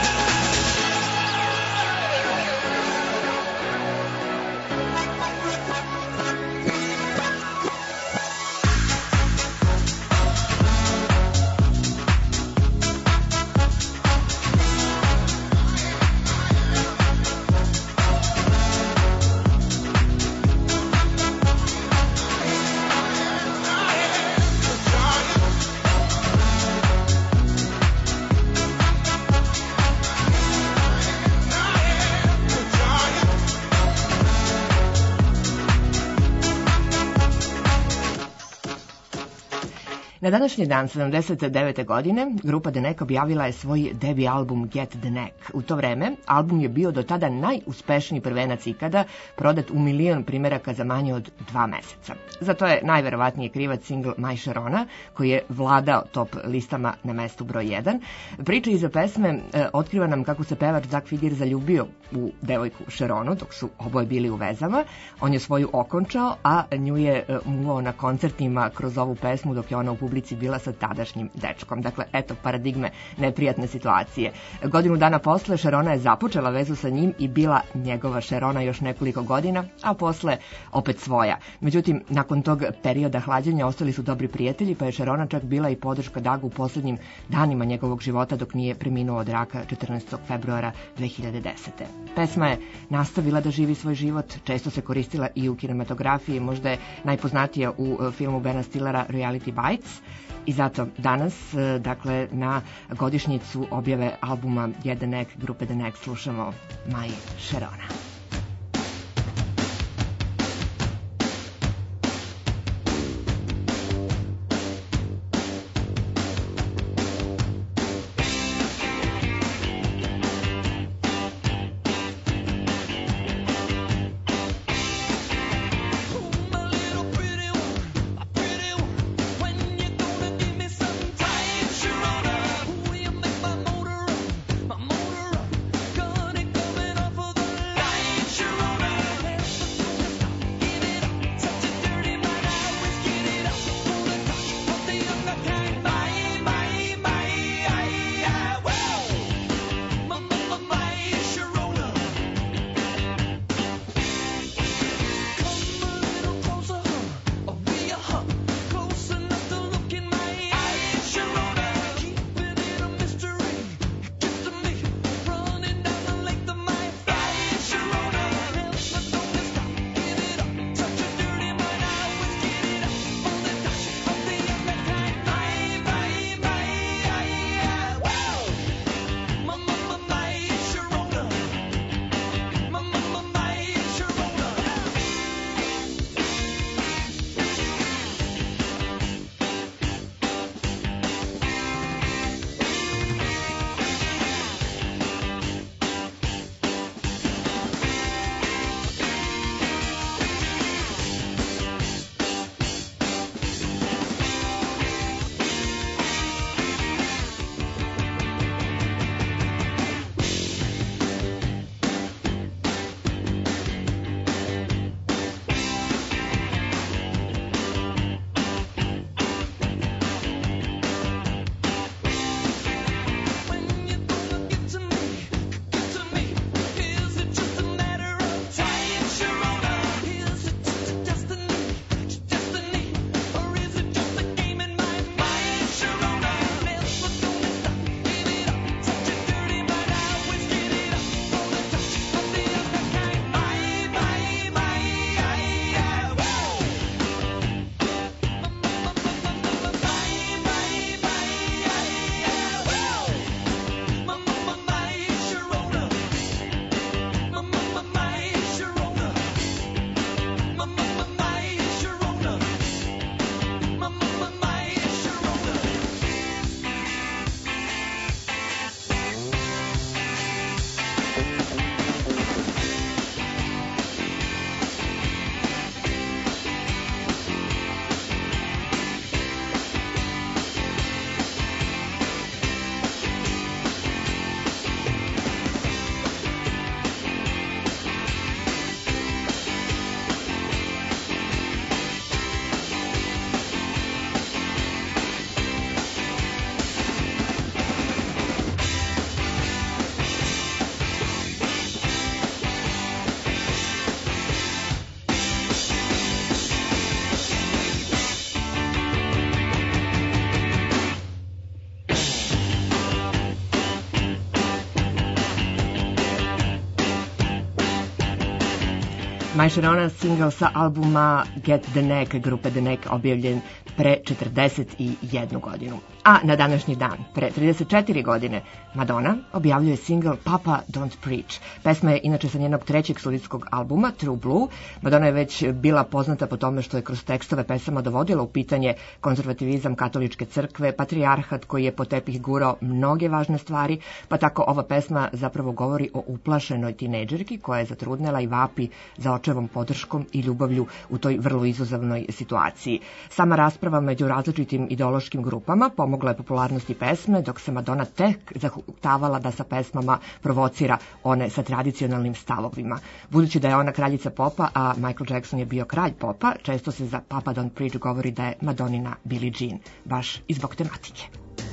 Na današnji dan, 79. godine, grupa The Knack objavila je svoj debi album Get the Knack. U to vreme, album je bio do tada najuspešniji prvenac ikada, prodat u 1 milion primeraka za manje od 2 meseca. Za to je najverovatnije krivac singl My Sharona, koji je vladao top listama na mestu broj 1. Priča iza pesme otkriva nam kako se pevač Zak Fidir zaljubio u devojku Sharonu, dok su oboje bili u vezama. On je svoju okončao, a nju je muvao na koncertima kroz ovu pesmu, dok je ona u publici publici bila sa tadašnjim dečkom. Dakle, eto paradigme neprijatne situacije. Godinu dana posle Sharona je započela vezu sa njim i bila njegova Sharona još nekoliko godina, a posle opet svoja. Međutim, nakon tog perioda hlađenja ostali su dobri prijatelji, pa je Sharona čak bila i podrška Dagu u poslednjim danima njegovog života dok nije preminuo od raka 14. februara 2010. Pesma je nastavila da živi svoj život, često se koristila i u kinematografiji, možda je najpoznatija u filmu Bena Stillera Reality Bites, i zato danas, dakle, na godišnjicu objave albuma Get the Neck grupe The Neck slušamo My Sharona. My Sharona, single sa albuma Get the Neck grupe The Neck, objavljen pre 41 godinu. A na današnji dan, pre 34 godine, Madonna objavljuje single Papa Don't Preach. Pesma je inače sa njenog trećeg studijskog albuma True Blue. Madonna je već bila poznata po tome što je kroz tekstove pesama dovodila u pitanje konzervativizam katoličke crkve, patrijarhat koji je po tepih gurao mnoge važne stvari, pa tako ova pesma zapravo govori o uplašenoj tinejdžerki koja je zatrudnela i vapi za očevom podrškom i ljubavlju u toj vrlo izazovnoj situaciji. Sama rasprava rasprava među različitim ideološkim grupama pomogla je popularnosti pesme, dok se Madonna tek zahuktavala da sa pesmama provocira one sa tradicionalnim stavovima. Budući da je ona kraljica popa, a Michael Jackson je bio kralj popa, često se za Papa Don't Preach govori da je Madonnina Billie Jean, baš i zbog tematike.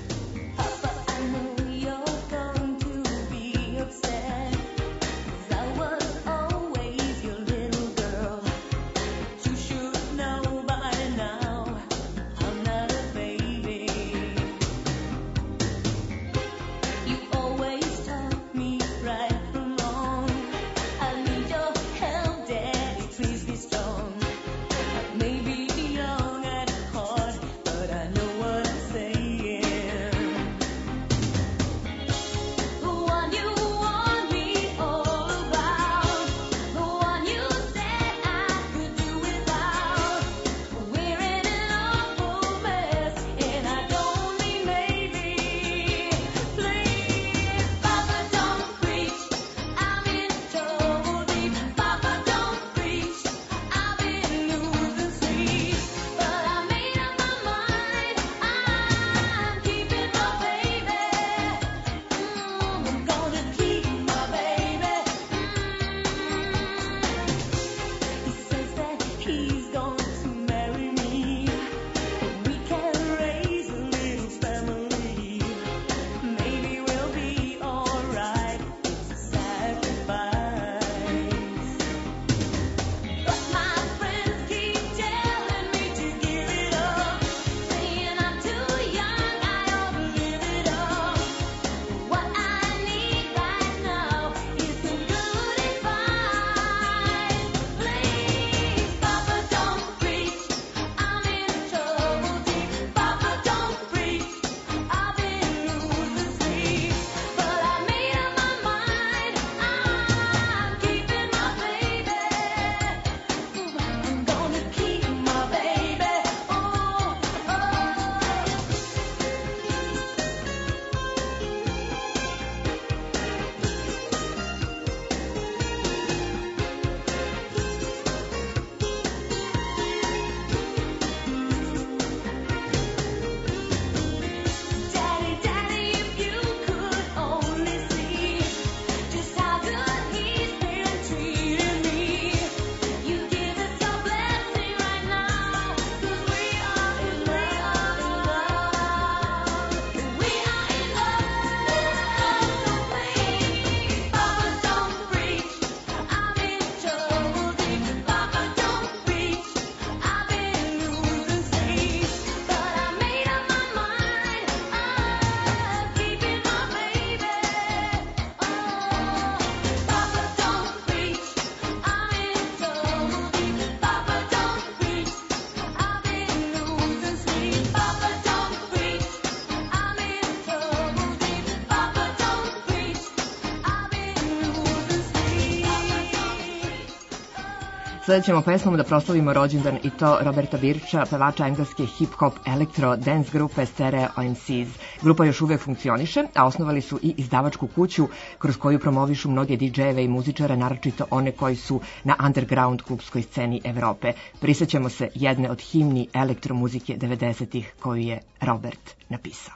Sledećemo pesmom da proslavimo rođendan i to Roberta Birča, pevača engleske hip-hop elektro dance grupe Stereo MCs. Grupa još uvek funkcioniše, a osnovali su i izdavačku kuću kroz koju promovišu mnoge DJ-eve i muzičare, naročito one koji su na underground klubskoj sceni Evrope. Prisjećamo se jedne od himni elektromuzike 90-ih koju je Robert napisao.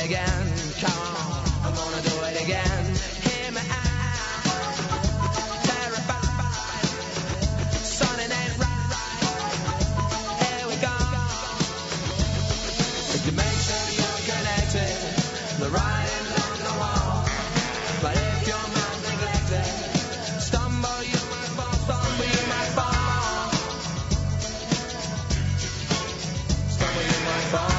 again. Come on, I'm gonna do it again. Hear me out. Terrified. Something ain't right. Here we go. If you make sure you're connected, the writing's on the wall. But if your mind's neglected, stumble you might fall, stumble you might fall. Stumble you might fall.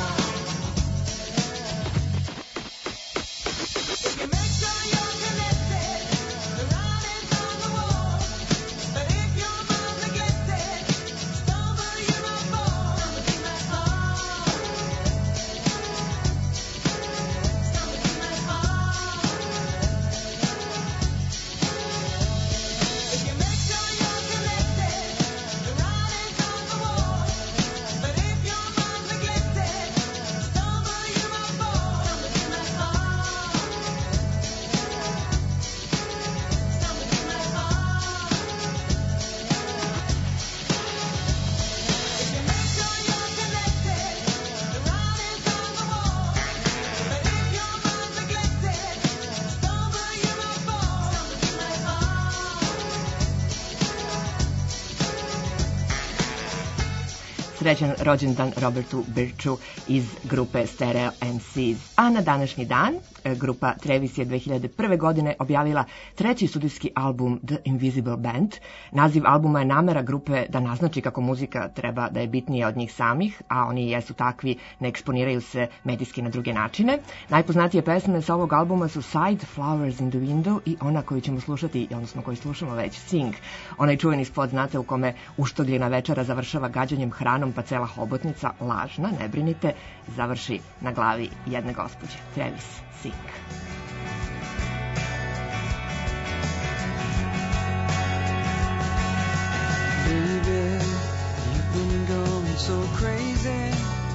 Srećan rođendan Robertu Birchu iz grupe Stereo MCs. A na današnji dan grupa Travis je 2001. godine objavila treći studijski album The Invisible Band. Naziv albuma je namera grupe da naznači kako muzika treba da je bitnija od njih samih, a oni jesu takvi, ne eksponiraju se medijski na druge načine. Najpoznatije pesme sa ovog albuma su Side, Flowers in the Window i ona koju ćemo slušati, odnosno koju slušamo već, Sing. Onaj čuveni spot, znate, u kome uštogljena večera završava gađanjem hranom, pa cela hobotnica, lažna, ne brinite, završi na glavi jedne gospođe. Travis, Sing.
Baby, you've been going so crazy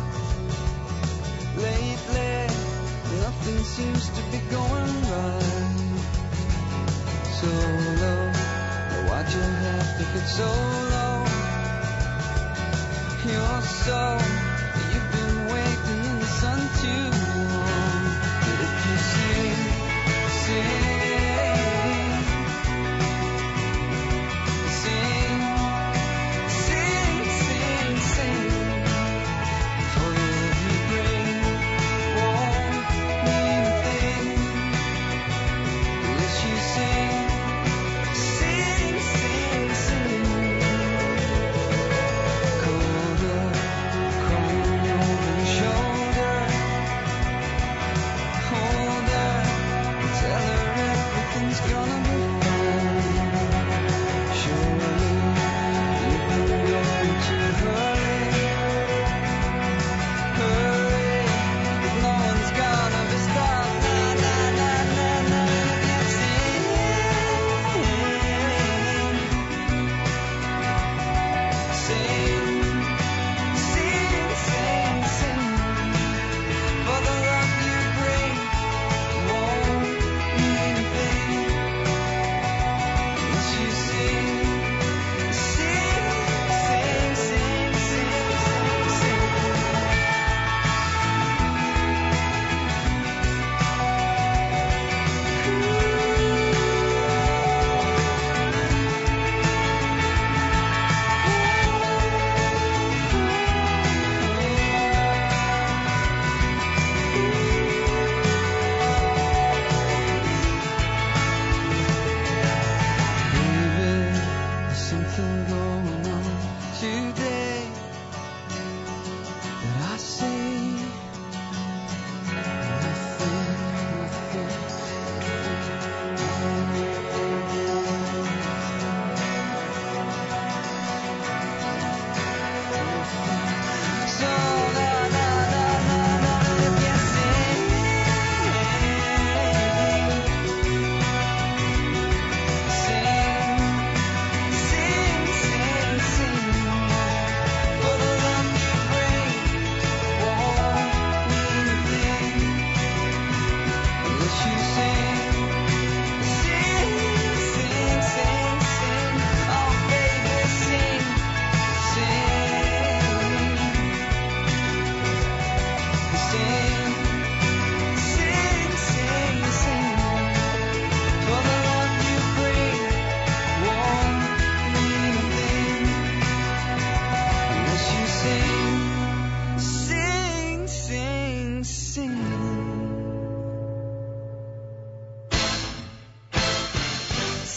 lately. Nothing seems to be going right. So low, why'd you have to get so low? You're so, you've been waiting in the sun too long. But if you sing, sing, sing, sing, sing, sing, for the love you bring won't mean a thing unless you sing, sing, sing, sing. Colder,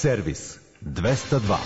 Servis 202.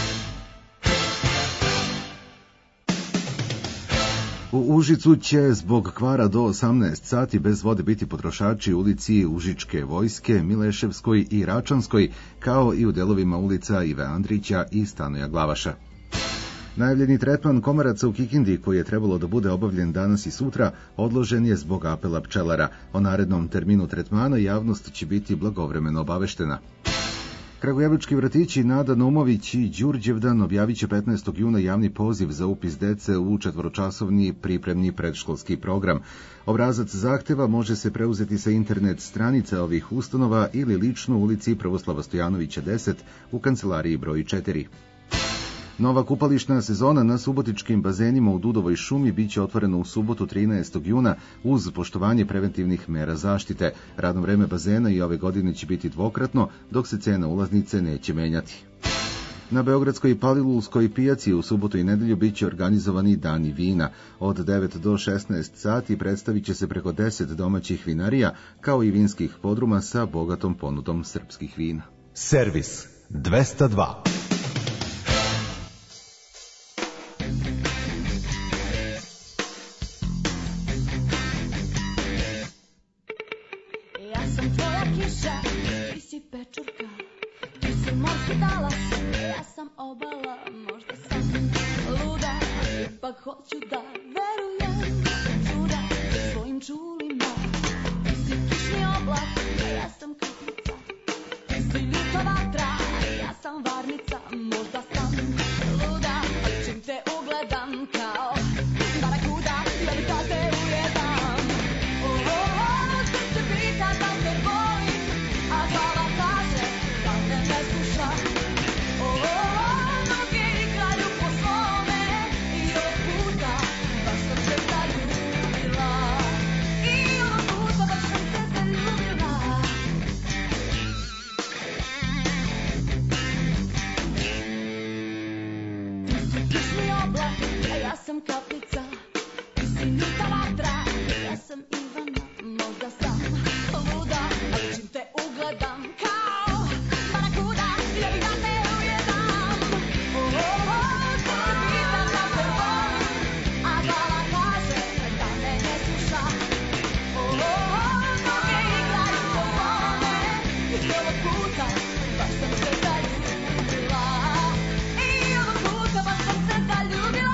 U Užicu će zbog kvara do 18 sati bez vode biti potrošači ulici Užičke Vojske, Mileševskoj i Račanskoj, kao i u delovima ulica Ive Andrića i Stanoja Glavaša. Najavljeni tretman komaraca u Kikindi, koji je trebalo da bude obavljen danas i sutra, odložen je zbog apela pčelara. O narednom terminu tretmana javnost će biti blagovremeno obaveštena. Kragujevački vratići Nada Naumović i Đurđevdan objavit će 15. juna javni poziv za upis dece u četvoročasovni pripremni predškolski program. Obrazac zahteva može se preuzeti sa internet stranice ovih ustanova ili lično u ulici Prvoslava Stojanovića 10 u kancelariji broj 4. Nova kupališna sezona na subotičkim bazenima u Dudovoj šumi biće otvorena u subotu 13. juna uz poštovanje preventivnih mera zaštite. Radno vreme bazena i ove godine će biti dvokratno, dok se cena ulaznice neće menjati. Na Beogradskoj Palilulskoj pijaci u subotu i nedelju biće organizovani dani vina. Od 9 do 16 sati predstavit će se preko 10 domaćih vinarija, kao i vinskih podruma sa bogatom ponudom srpskih vina. Servis 202.
Hoću da verujem čuda svojim čulima. Ti si kišni oblak, ja sam kapljica. Ti si ljuta vatra, ja sam varnica. Možda sam luda, ali čim te ugledam kao barakuda, ja bih da te ujedam. Tu se pita da te volim, a glava kaže da me ne sluša. Noge igraju po svome i ovog puta baš sam se zaljubila. I ovog puta baš sam se zaljubila. Ti si kišni oblak, a ja sam kaplica. Ti si ljuta vatra, ja sam Ivana. Možda sam luda, ali čim te ugledam kao barakuda, ja bih da te ujedam. Tu se pita da te volim, a glava kaže da me ne sluša. Noge igraju po svome i ovog puta baš sam se zaljubila. I ovog puta baš sam se zaljubila.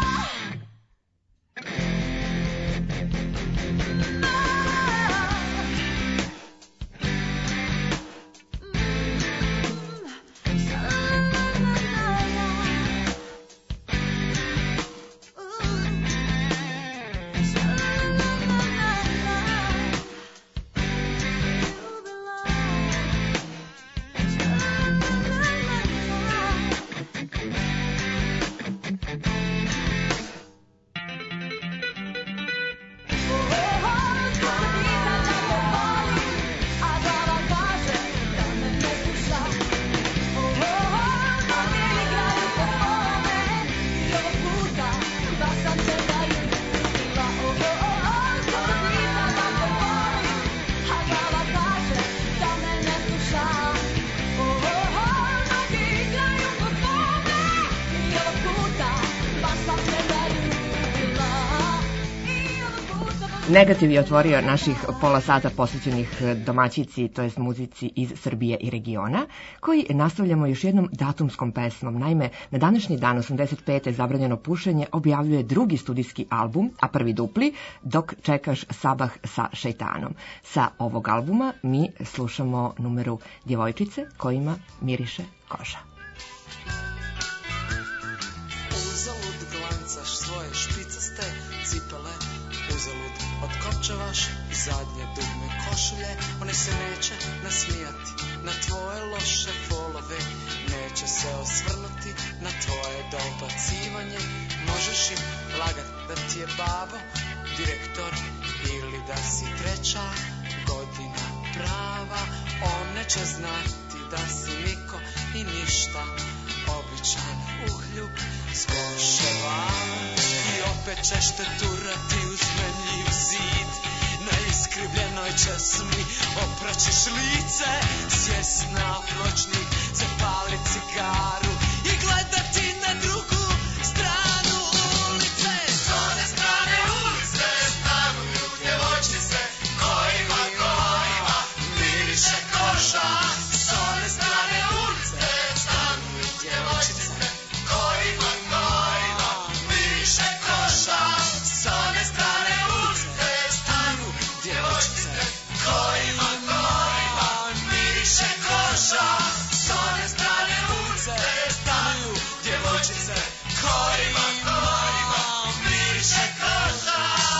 Negativ je otvorio naših pola sata posvećenih domaćici, to jest muzici iz Srbije i regiona, koji nastavljamo još jednom datumskom pesmom. Naime, na današnji dan 85. Zabranjeno pušenje objavljuje drugi studijski album, a prvi dupli, Dok čekaš sabah sa šejtanom. Sa ovog albuma mi slušamo numeru Djevojčice kojima miriše koža.
Uzalud glancaš svoje špicaste cipele, uzalud otkopčavaš zadnje dugme košulje. One se neće nasmijati na tvoje loše folove, neće se osvrnuti na tvoje dobacivanje. Možeš im lagat da ti je babo direktor ili da si treća godina prava. One će znati da si niko i ništa, običan uhljub s koševa. I opet ćeš te turati uz menljiv zid, na iskrivljenoj česmi opraćeš lice, sjest na pločnik zapali cigaru i gledati na drugu stranu ulice. S one strane ulice stanuju djevojčice kojima miriše koža. S one strane ulice stanuju djevojčice kojima miriše koža. S one strane ulice stanu djevojčice kojima miriše koža. S one strane ulice stanu djevojčice kojima miriše koža.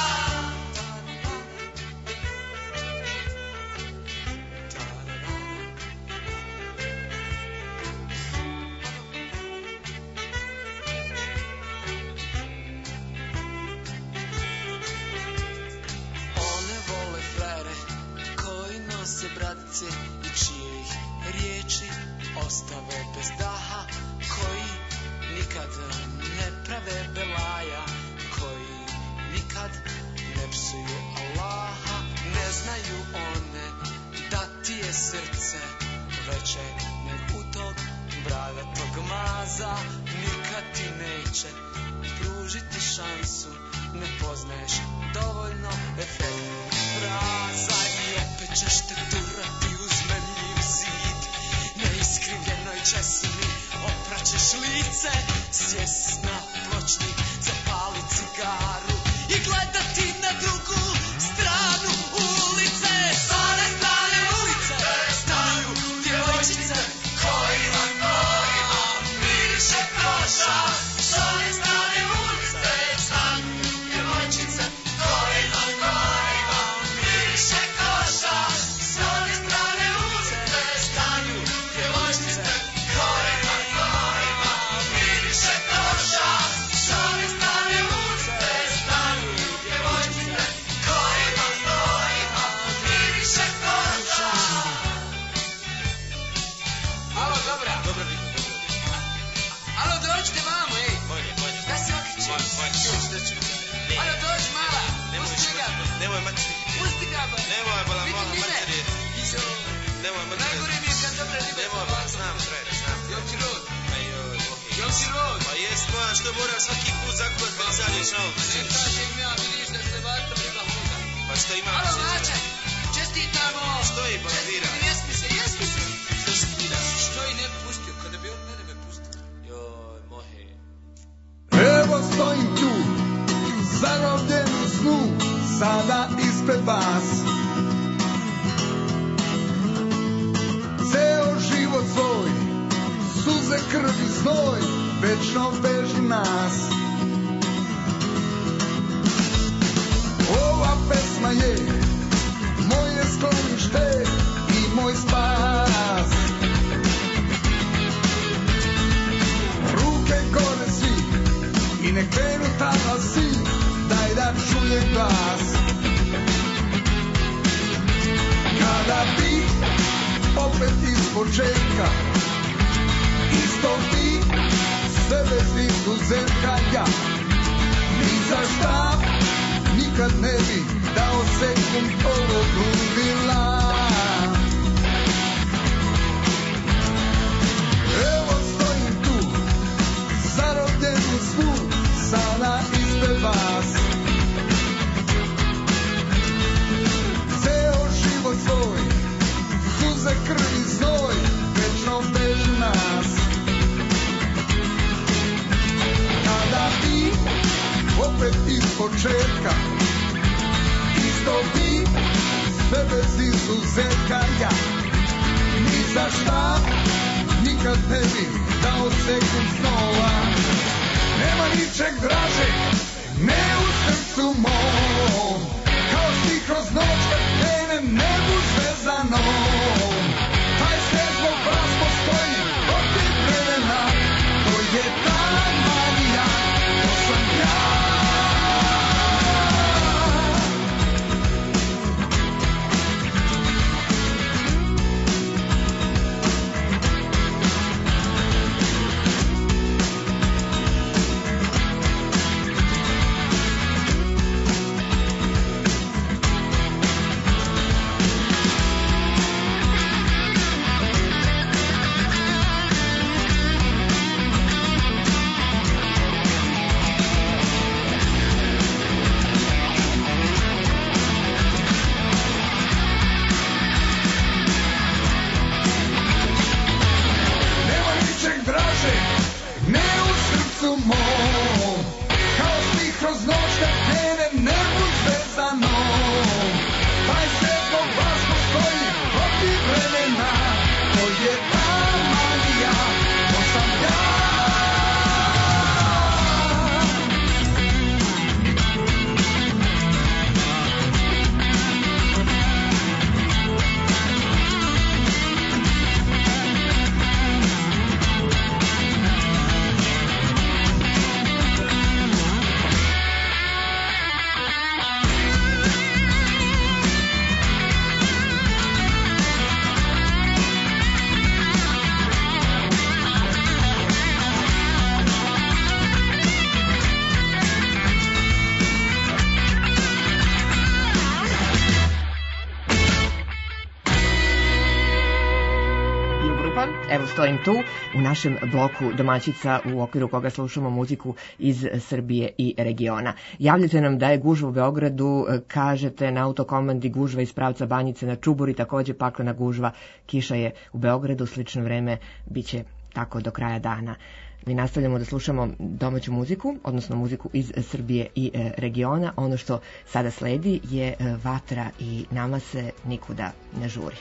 One vole frere koji nose bradice i čije ih riječi ostave bez daha, koji nikad ne prave belaja, koji nikad ne psuju Allaha. Ne znaju one da ti je srce veće nego u tog bradatog maza. Nikad ti neće pružiti šansu, ne poznaješ dovoljno efekt raza i opet ćeš te turati uz memljiv zid. Neiskrivljenoj česmi opraćeš lice, sjest na pločnik, zapali cigaru i gledati na drugu stranu ulice. S one strane ulice stanu djevojčice kojima miriše koža. S one strane ulice stanu djevojčice kojima miriše koža. S one strane ulice stanu djevojčice kojima miriše koža. S one strane ulice stanu djevojčice kojima miriše koža. Alo, dobra. Dobro, alo, dođite vamo, ej. Da se okriči. Alo, dođi mala. Pusti ga.
Nemoj mačiti.
Pusti ga, ba.
Nemoj, bola
Vidim
mola
ribe.
materi. Nemoj mačiti.
Najgore mi je kad dobre ribe.
Nemoj, pa znam, znam.
Jel ti rod?
Ajoj, bohi.
Jel ti rod?
Pa jest, moja, što moram svaki put zakuvat kad zadnješ na ovom.
Ne kažem ja, vidiš da se vata riba huda.
Pa što imam?
Alo, Mača, čestitamo.
Što je, Balvira?
Jesmi se. Što si ti da si? Što i ne pustio, kada bi on mene me pustio.
Joj, mohe.
Evo stojim tu, zarobljen u snu, sada ispred vas. Ceo život svoj, suze, krv i znoj, večno vežu nas. Ova pesma je moje sklonište i moj spas. Ruke gore svi i nek krenu talasi, daj da čujem glas. Kada bi opet iz početka, isto bi sve bez izuzetka ja, ni za šta nikad ne bi dao sekund ovog ludila. Evo stojim tu, zarobljen u snu, sada ispred vas. Ceo život svoj, suze, krv i znoj, večno vežu nas. Kada bi opet iz početka, isto bi sve bez izuzetka ja, ni za šta nikad ne bi dao sekund snova. Nema ničeg draže, ne u srcu mom, kao stih kroz noć kad krenem nebu zvezdanom. Taj svijet zbog vas postoji od tih vremena, to je ta magija, to sam ja.
Evo stojim tu u našem bloku domaćica u okviru koga slušamo muziku iz Srbije i regiona. Javljate nam da je gužva u Beogradu, kažete na autokomandi gužva iz pravca Banjice na Čuburi, takođe paklena gužva, kiša je u Beogradu, slično vreme biće tako do kraja dana. Mi nastavljamo da slušamo domaću muziku, odnosno muziku iz Srbije i regiona. Ono što sada sledi je Vatra i Nama se nikuda ne žuri.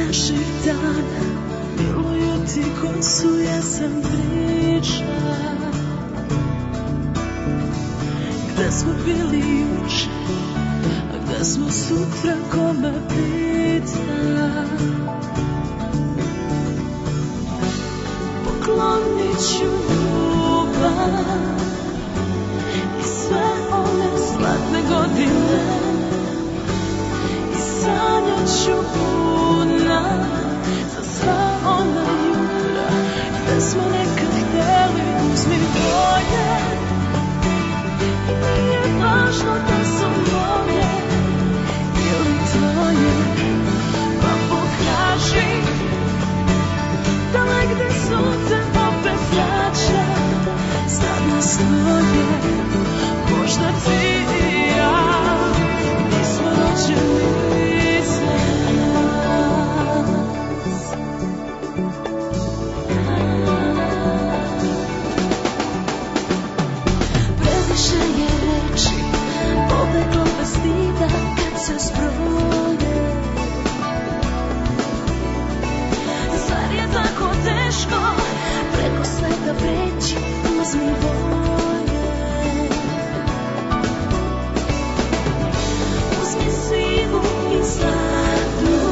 naših dana miluju ti ko su jesen priča. Gde smo bili juče, a gde smo sutra, ko me pita. Poklonit ću ljubav i sve one zlatne godine i sanjat ću puna za sva ona jutra gde smo nekad hteli. Uzmi moje i nije važno da su moje ili tvoje, pa pokaži da negde sunce opet vraća. Sad nas dvoje, možda ti i ja nismo rođeni za nas. Previše je reči pobeglo bez stida kad se zbroje. Zar je tako teško preko svega preći? Uzmi boje, uzmi sivu i zlatnu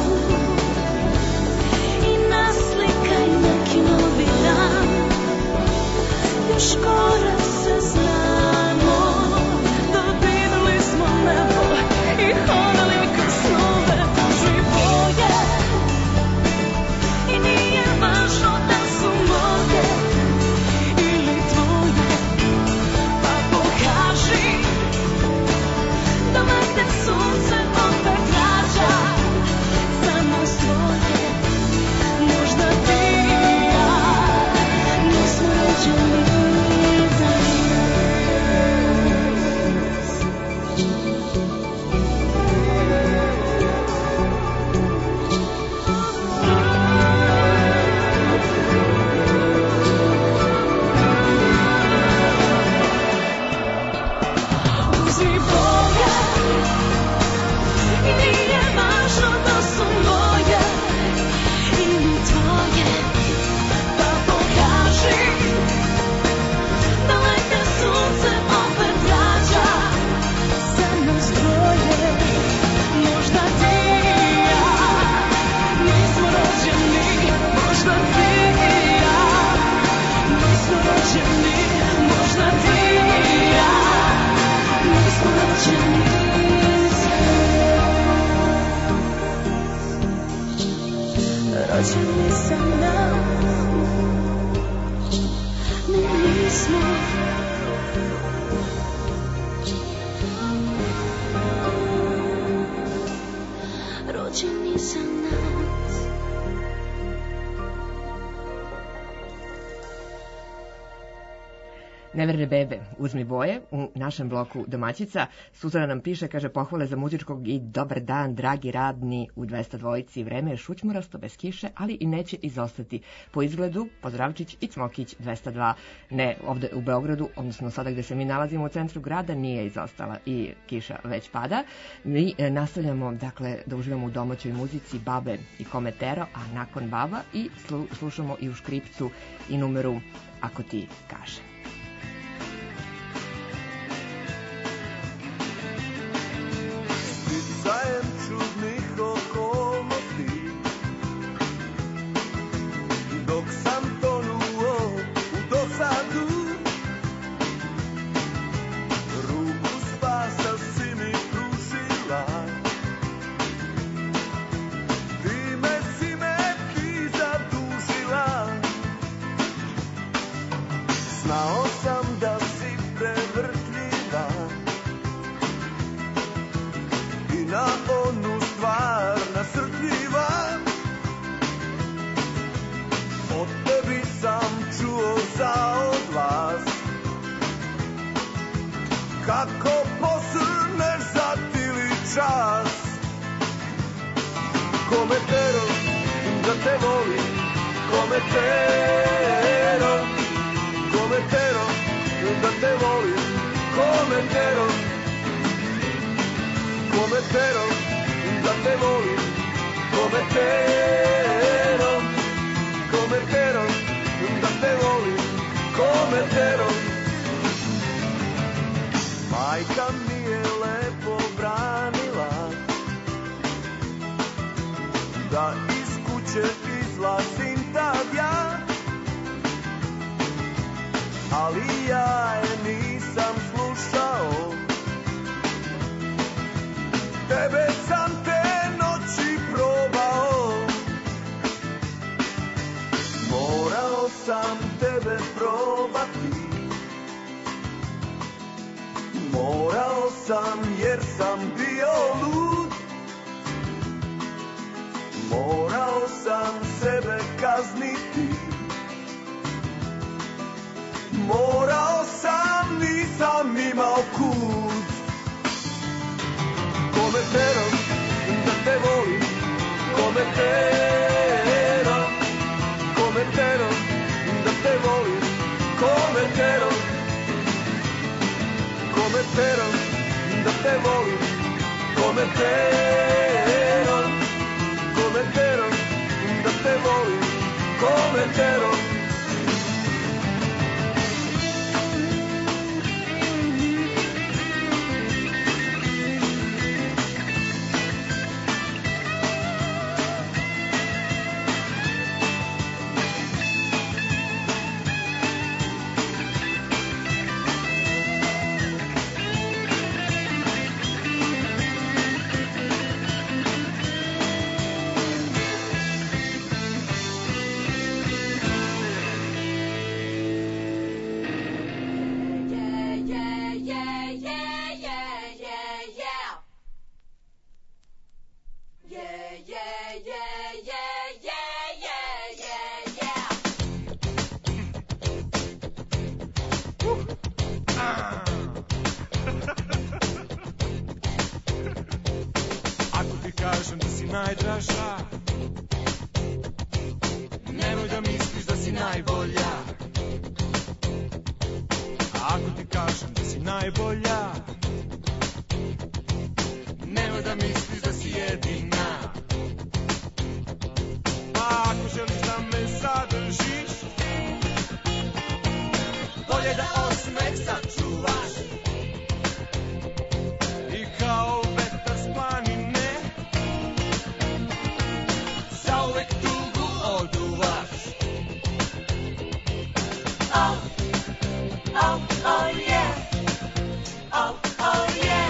i naslikaj neki novi dan. Još korak se znamo, dodirali smo nebo i hodali kroz snove. Uzmi boje i nije važno da su moje ili tvoje, pa pokaži da negde sunce opet rađa za nas dvoje. Možda ti i ja nismo rođeni za nas. Uzmi boje i nije važno da su moje ili tvoje, pa pokaži da negde sunce opet rađa za nas dvoje. Možda ti i ja nismo rođeni, možda ti i ja nismo rođeni, možda ti i ja nismo rođeni za nas. Rođeni za nas, mi nismo. Rođeni za nas.
Neverne bebe, uzmi boje, u našem bloku domaćica. Suzana nam piše, kaže, pohvale za muzičkog i dobar dan, dragi radni u 202. Vreme je šućmurasto, bez kiše, ali i neće izostati. Po izgledu, Pozdravčić i Cmokić 202. Ne, ovde u Beogradu, odnosno sada gde se mi nalazimo u centru grada, nije izostala i kiša već pada. Mi nastavljamo, dakle, da uživamo u domaćoj muzici Babe i Kometero, a nakon Baba i slušamo i u škripcu i numeru Ako ti kaže.
Sticajem čudnih okolnosti, dok sam tonuo u dosadu, ruku spasa si mi pružila, time si me ti zadužila. Znao sam da si prevrtljiva i na onu stvar nasrtljiva. Od tebi sam čuo za odlaz, kako posrneš za tili čas. Kometero, da te volim, kometero, kometero, da te volim, kometero, kometero, da te volim, kometero. da iz kuće izlazim tad ja, ali ja je nisam slušao. Tebe sam te noći probao, morao sam tebe probati. Morao sam jer sam bio lud, morao sam sebe kazniti. Morao sam, nisam imao kud. Kome teram da te volim, kome teram, kome teram da te volim, kome teram, kome teram da te volim, kome teram, kome teram da te volim, kome teram.
Ako ti kažem da si najdraža, nemoj da misliš da si najbolja. Ako ti kažem da si najbolja, nemoj da misliš da si jedina. Ako želiš da me zadržiš, bolje da osmeh sačuvaš. I kao vetar s planine, zauvek tugu oduvaš. Oh, oh, oh yeah, oh, oh yeah.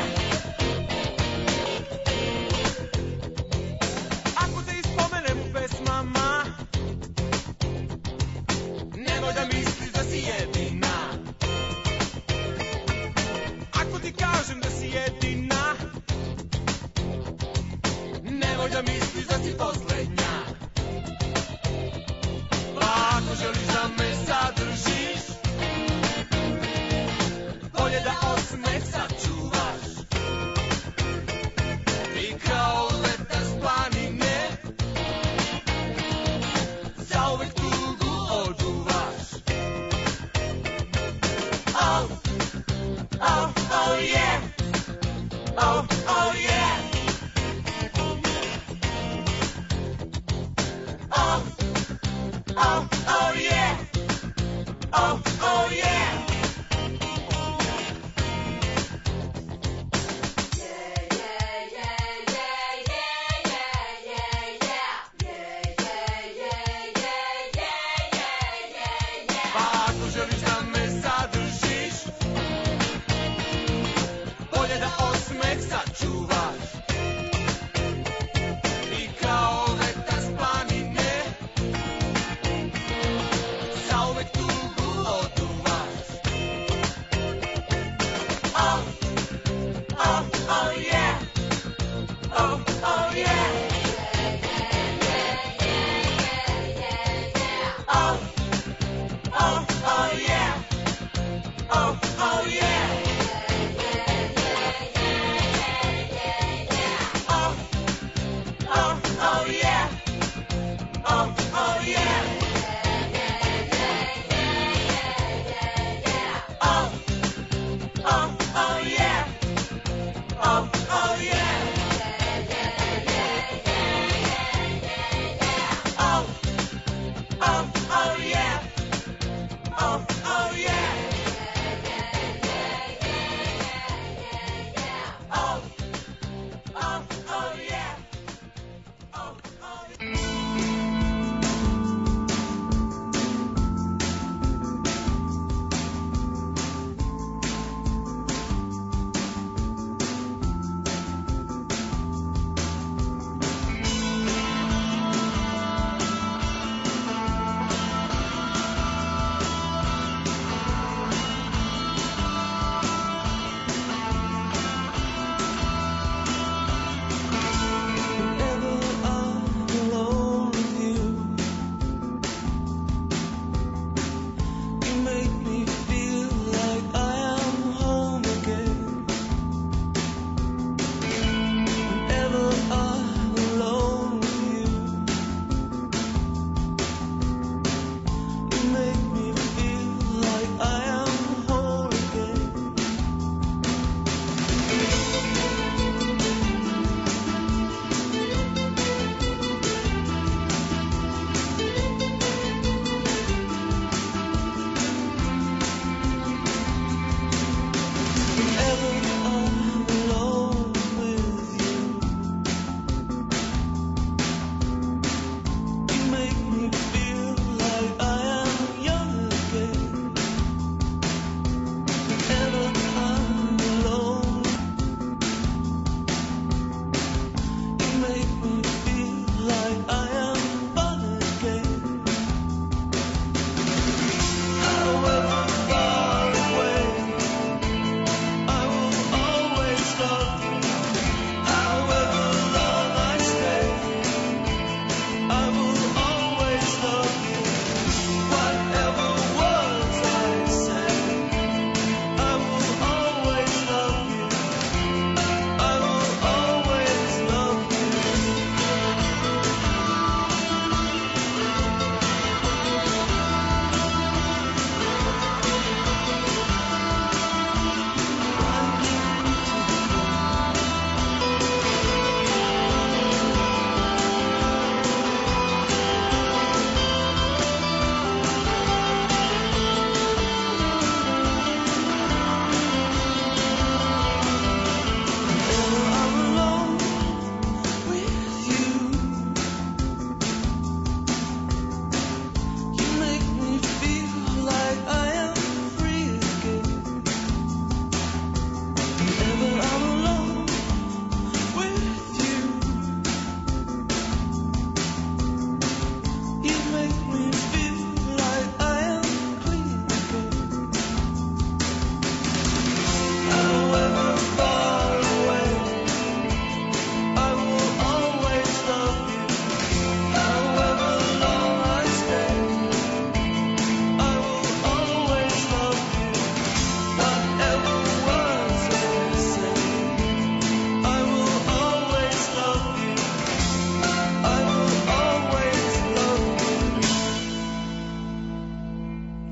Ako te ispomenem u pesmama, nemoj da misliš da si jedina. Ako ti kažem da si jedina, nemoj da misliš da si poslednja. Pa ako želiš da me zadržiš, bolje da osmeh sačuvaš. I kao vetar s planine, zauvek tugu oduvaš. Oh, oh, oh yeah, oh, oh yeah.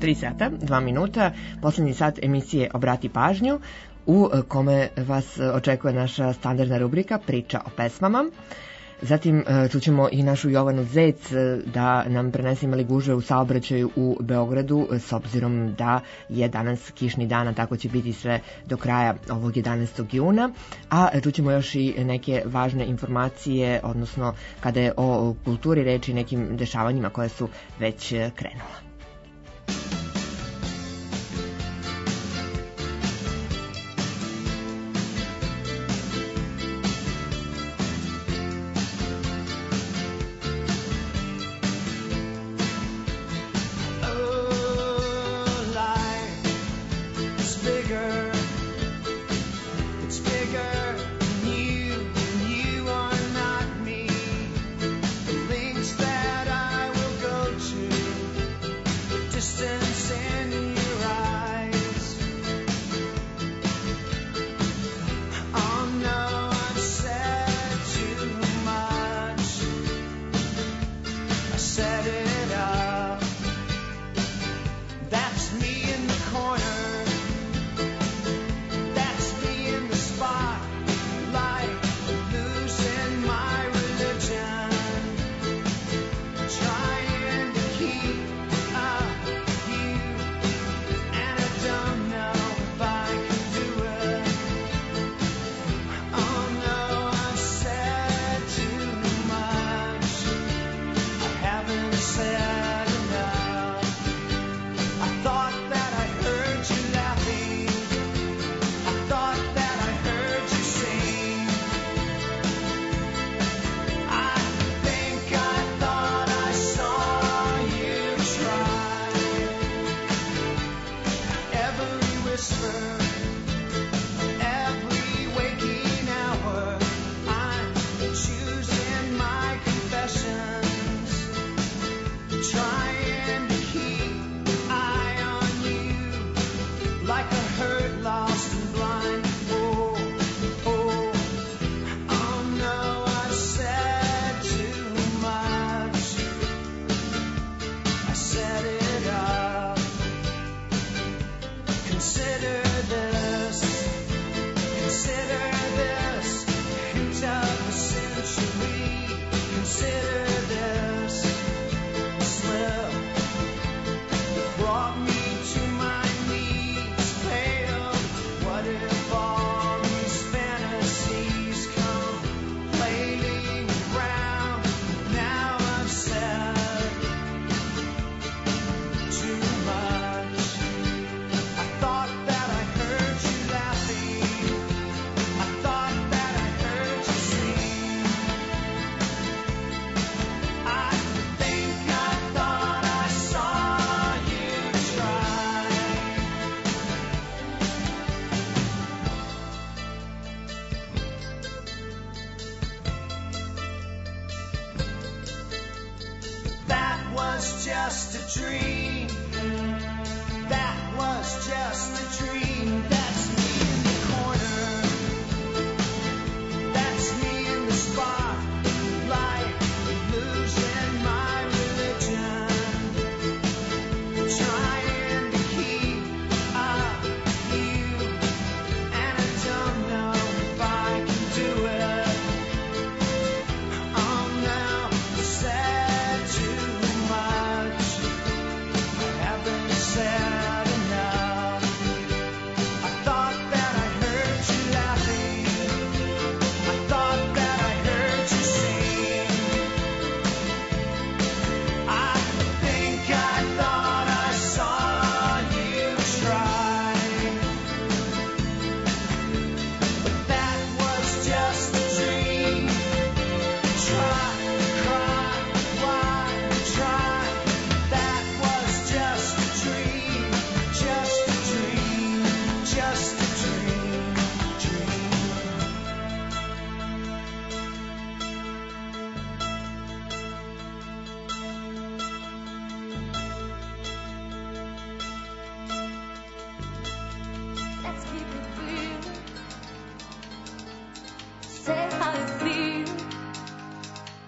3 sata, 2 minuta, poslednji sat emisije Obrati pažnju, u kome vas očekuje naša standardna rubrika Priča o pesmama. Zatim čućemo i našu Jovanu Zec da nam prenese imali gužve u saobraćaju u Beogradu, s obzirom da je danas kišni dan, a tako će biti sve do kraja ovog 11. juna. A čućemo još i neke važne informacije, odnosno kada je o kulturi reči, nekim dešavanjima koje su već krenula.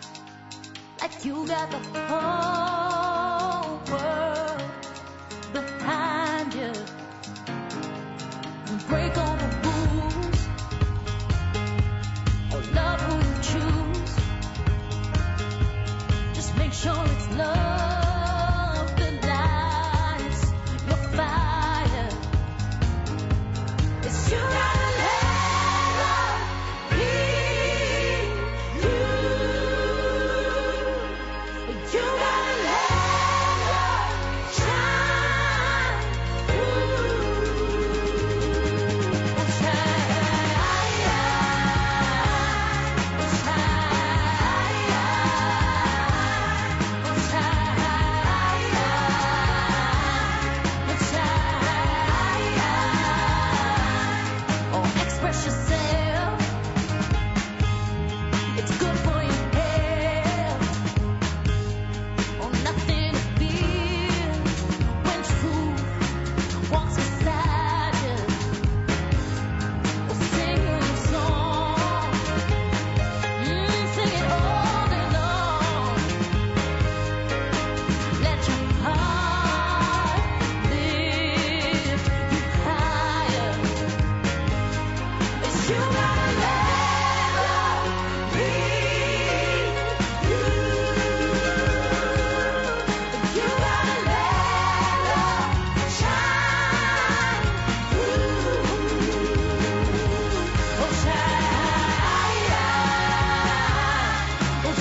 You got the whole world, but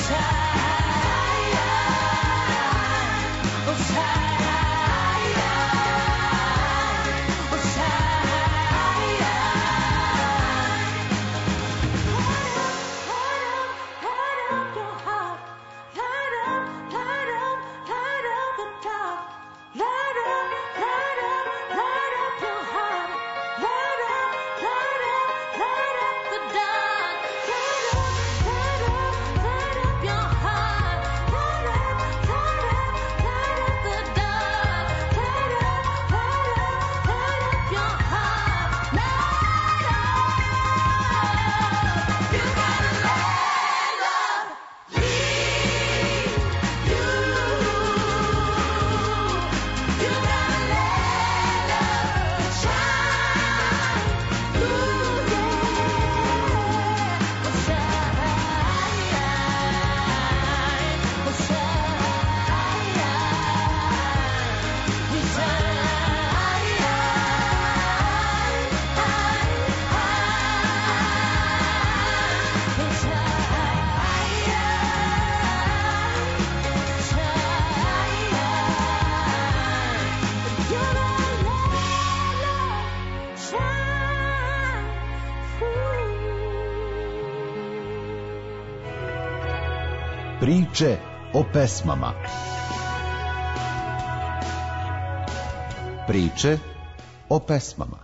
Priče o pesmama. Priče o pesmama.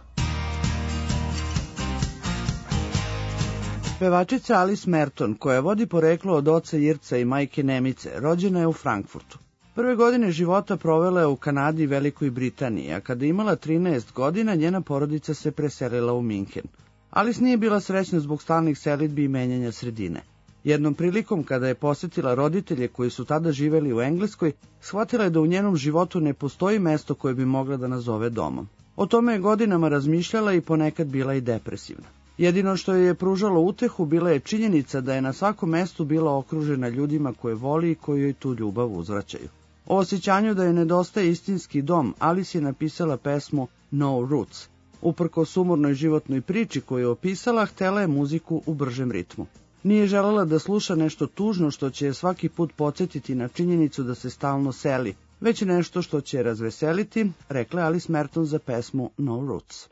Pevačica Alice Merton, koja vodi poreklo od oca Irca i majke Nemice, rođena je u Frankfurtu. Prve godine života provela je u Kanadi i Velikoj Britaniji, a kada je imala 13 godina, njena porodica se preselila u Minhen. Alice nije bila srećna zbog stalnih selidbi i menjanja sredine. Jednom prilikom, kada je posetila roditelje koji su tada živeli u Engleskoj, shvatila je da u njenom životu ne postoji mesto koje bi mogla da nazove domom. O tome je godinama razmišljala i ponekad bila i depresivna. Jedino što joj je pružalo utehu bila je činjenica da je na svakom mestu bila okružena ljudima koje voli i koji joj tu ljubav uzvraćaju. O osjećanju da joj nedostaje istinski dom, Alice je napisala pesmu No Roots. Uprkos sumornoj životnoj priči koju je opisala, htela je muziku u bržem ritmu. Nije želela da sluša nešto tužno što će je svaki put podsjetiti na činjenicu da se stalno seli, već nešto što će je razveseliti, rekla je Alice Merton za pesmu No Roots.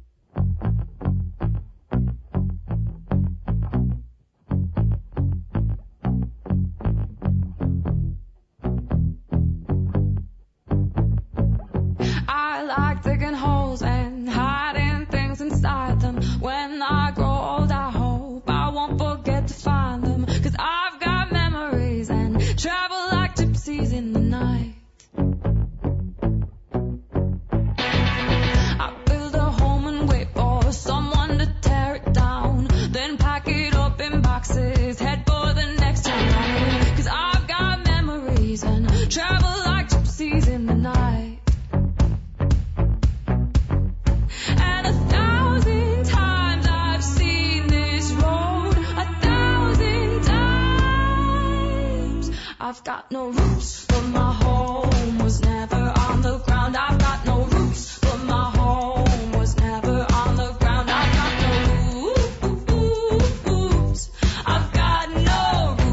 I like digging holes and hiding things inside them. When I grow old, I hope I won't forget to find them. 'Cause I've got memories and travel like gypsies in the night. I build a home and wait for someone to tear it down. Then pack it up in boxes, head for the next town. 'Cause I've got memories and travel like gypsies in the night. And 1,000 times I've seen this road, 1,000 times. I've got no roots, but my home was never on the ground. I've got no roots, but my home was never on the ground. I've got no roots. I've got no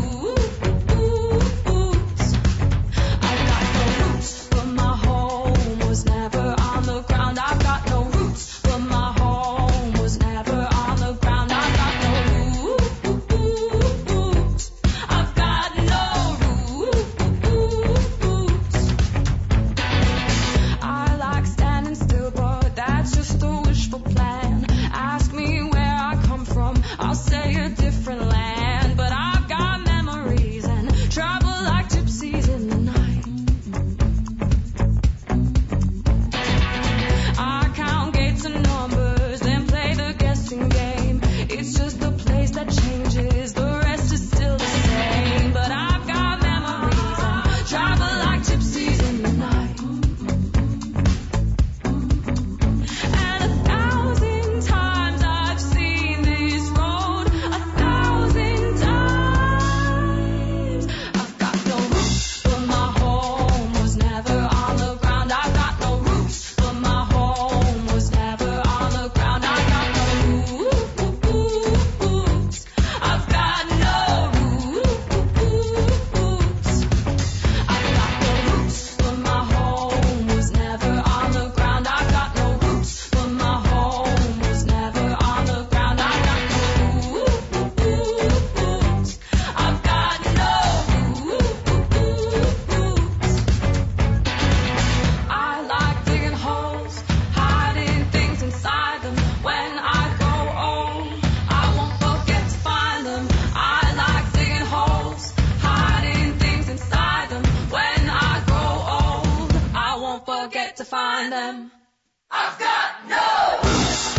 roots. I've got no roots, but my home was never on the ground. I've got no roots, but my home was never on the ground. I've got no roots. I've got no roots. find them. I've got no roots.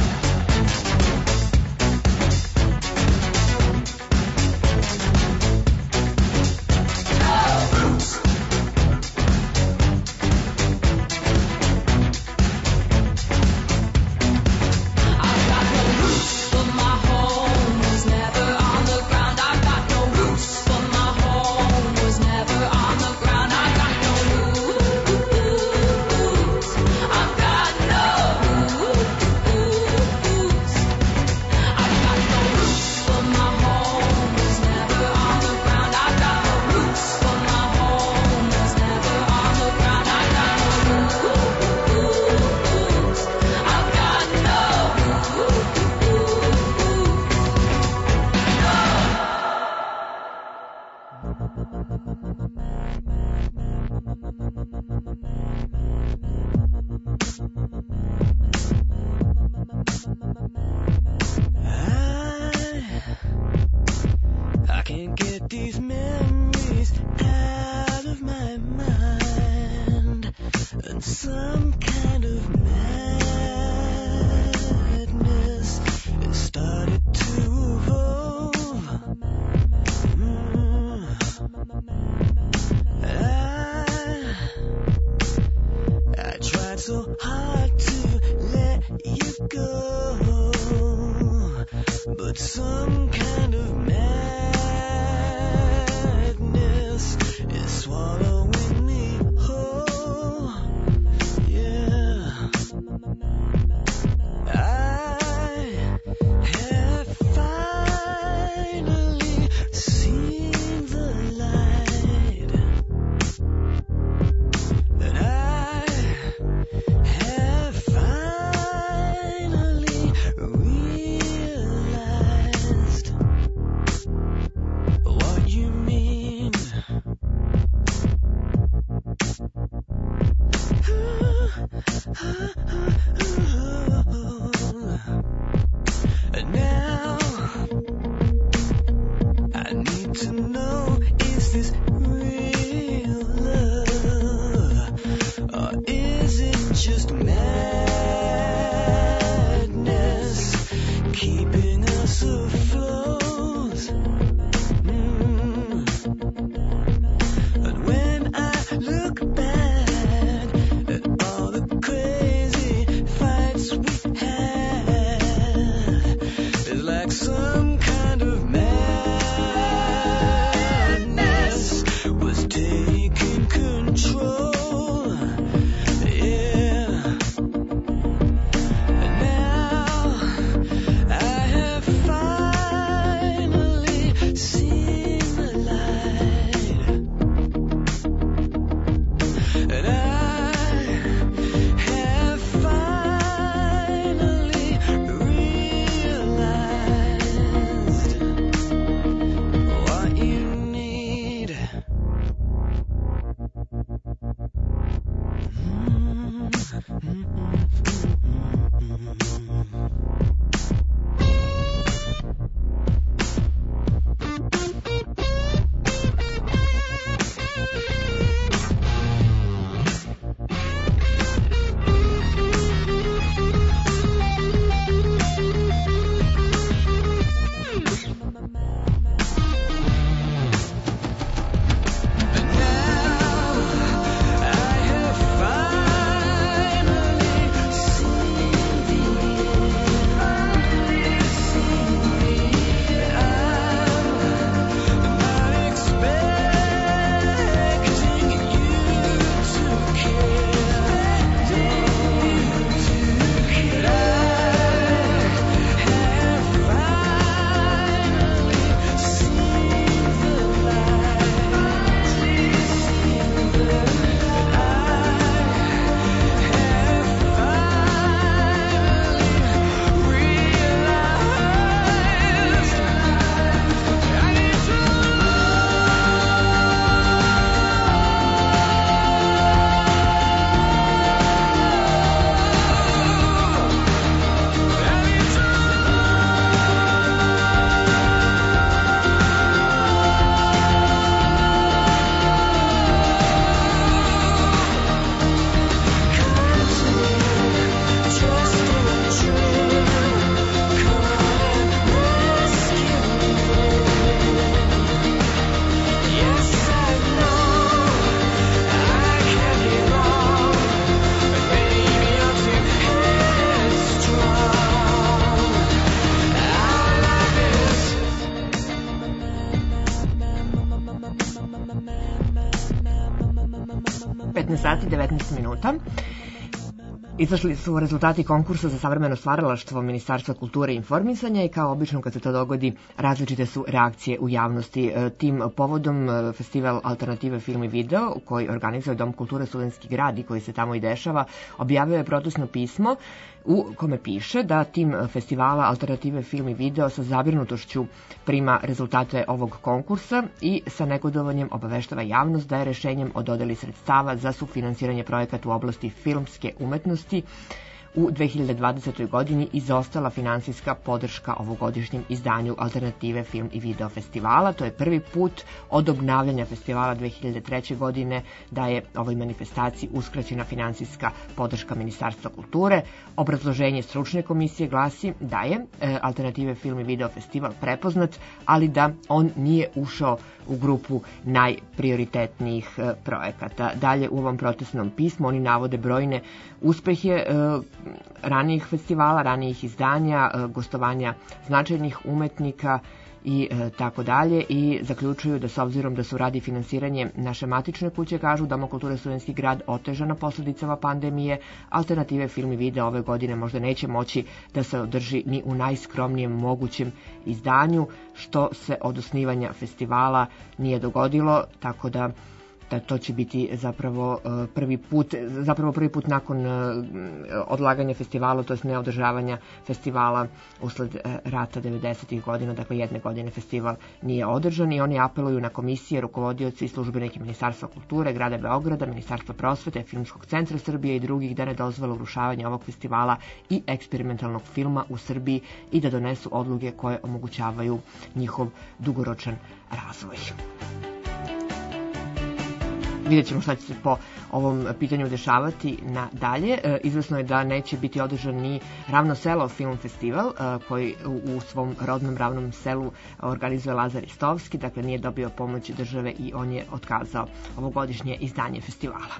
I can't get these memories out of my mind, and some kind of madness has started to evolve. I tried so hard to let you go, but some kind of madness is swallowing me whole. Yeah, I have finally seen the light, and I have finally realized what you mean. And now I need to know, is this real love, or is it just madness keeping us afloat? And when I look back at all the crazy fights we had, it's like some kind of madness
19 sati 19 minuta. Izašli su rezultati konkursa za savremeno stvaralaštvo Ministarstva kulture i informisanja i kao obično kad se to dogodi različite su reakcije u javnosti. Tim povodom festival Alternative film i video koji organizuje Dom kulture Studentski grad i koji se tamo i dešava objavio je protestno pismo u kome piše da tim festivala Alternative film i video sa zabrinutošću prima rezultate ovog konkursa i sa negodovanjem obaveštava javnost da je rešenjem o dodeli sredstava za sufinansiranje projekata u oblasti filmske umetnosti u 2020. godini izostala finansijska podrška ovogodišnjem izdanju Alternative film i video festivala. To je prvi put od obnavljanja festivala 2003. godine da je ovoj manifestaciji uskraćena finansijska podrška Ministarstva kulture. Obrazloženje stručne komisije glasi da je Alternative film i video festival prepoznat, ali da on nije ušao u grupu najprioritetnijih projekata. Dalje u ovom protestnom pismu oni navode brojne uspehe ranijih festivala, ranijih izdanja, gostovanja značajnih umetnika i tako dalje i zaključuju da s obzirom da su radi finansiranje naše matične kuće, kažu Doma kulture Studentski grad otežana posledicama pandemije, Alternative film i video ove godine možda neće moći da se održi ni u najskromnijem mogućem izdanju, što se od osnivanja festivala nije dogodilo, tako da to će biti zapravo prvi put nakon odlaganja festivala, to je neodržavanja festivala usled rata 90. godina, dakle jedne godine festival nije održan i oni apeluju na komisije, rukovodioci i službenike Ministarstva kulture, Grada Beograda, Ministarstva prosvete, Filmskog centra Srbije i drugih da ne dozvole urušavanje ovog festivala i eksperimentalnog filma u Srbiji i da donesu odluke koje omogućavaju njihov dugoročan razvoj. Vidjet ćemo šta će se po ovom pitanju dešavati nadalje. Izvesno je da neće biti održan ni Ravno selo film festival koji u svom rodnom Ravnom selu organizuje Lazar Istovski, dakle nije dobio pomoć države i on je otkazao ovogodišnje izdanje festivala.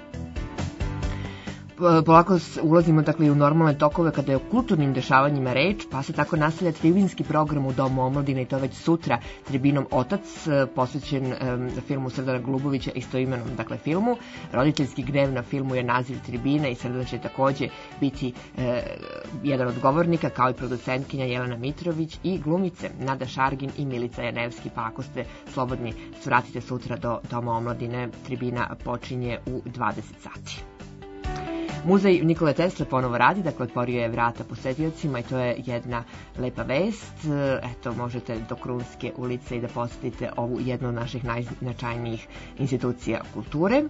Polako ulazimo dakle i u normalne tokove kada je o kulturnim dešavanjima reč, pa se tako nastavlja tribinski program u Domu omladine i to već sutra tribinom Otac posvećen filmu Srdana Golubovića istoimenom dakle filmu. Roditeljski gnev na filmu je naziv tribine i Srdan će takođe biti jedan od govornika kao i producentkinja Jelena Mitrović i glumice Nada Šargin i Milica Janevski, pa ako ste slobodni svratite sutra do Doma omladine, tribina počinje u 20 sati. Muzej Nikole Tesle ponovo radi, dakle otvorio je vrata posetiocima i to je jedna lepa vest. Eto, možete do Krunske ulice i da posetite ovu jednu od naših najznačajnijih institucija kulture.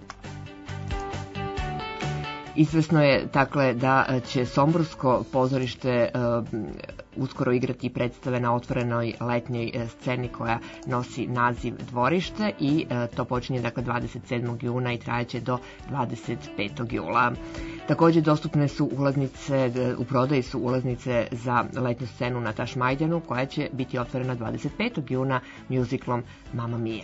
Izvesno je dakle da će Somborsko pozorište uskoro igrati predstave na otvorenoj letnjoj sceni koja nosi naziv Dvorište i to počinje dakle 27. juna i trajeće do 25. jula. Takođe dostupne su ulaznice, u prodaji su ulaznice za letnju scenu na Tašmajdanu koja će biti otvorena 25. juna mjuziklom Mamma Mia.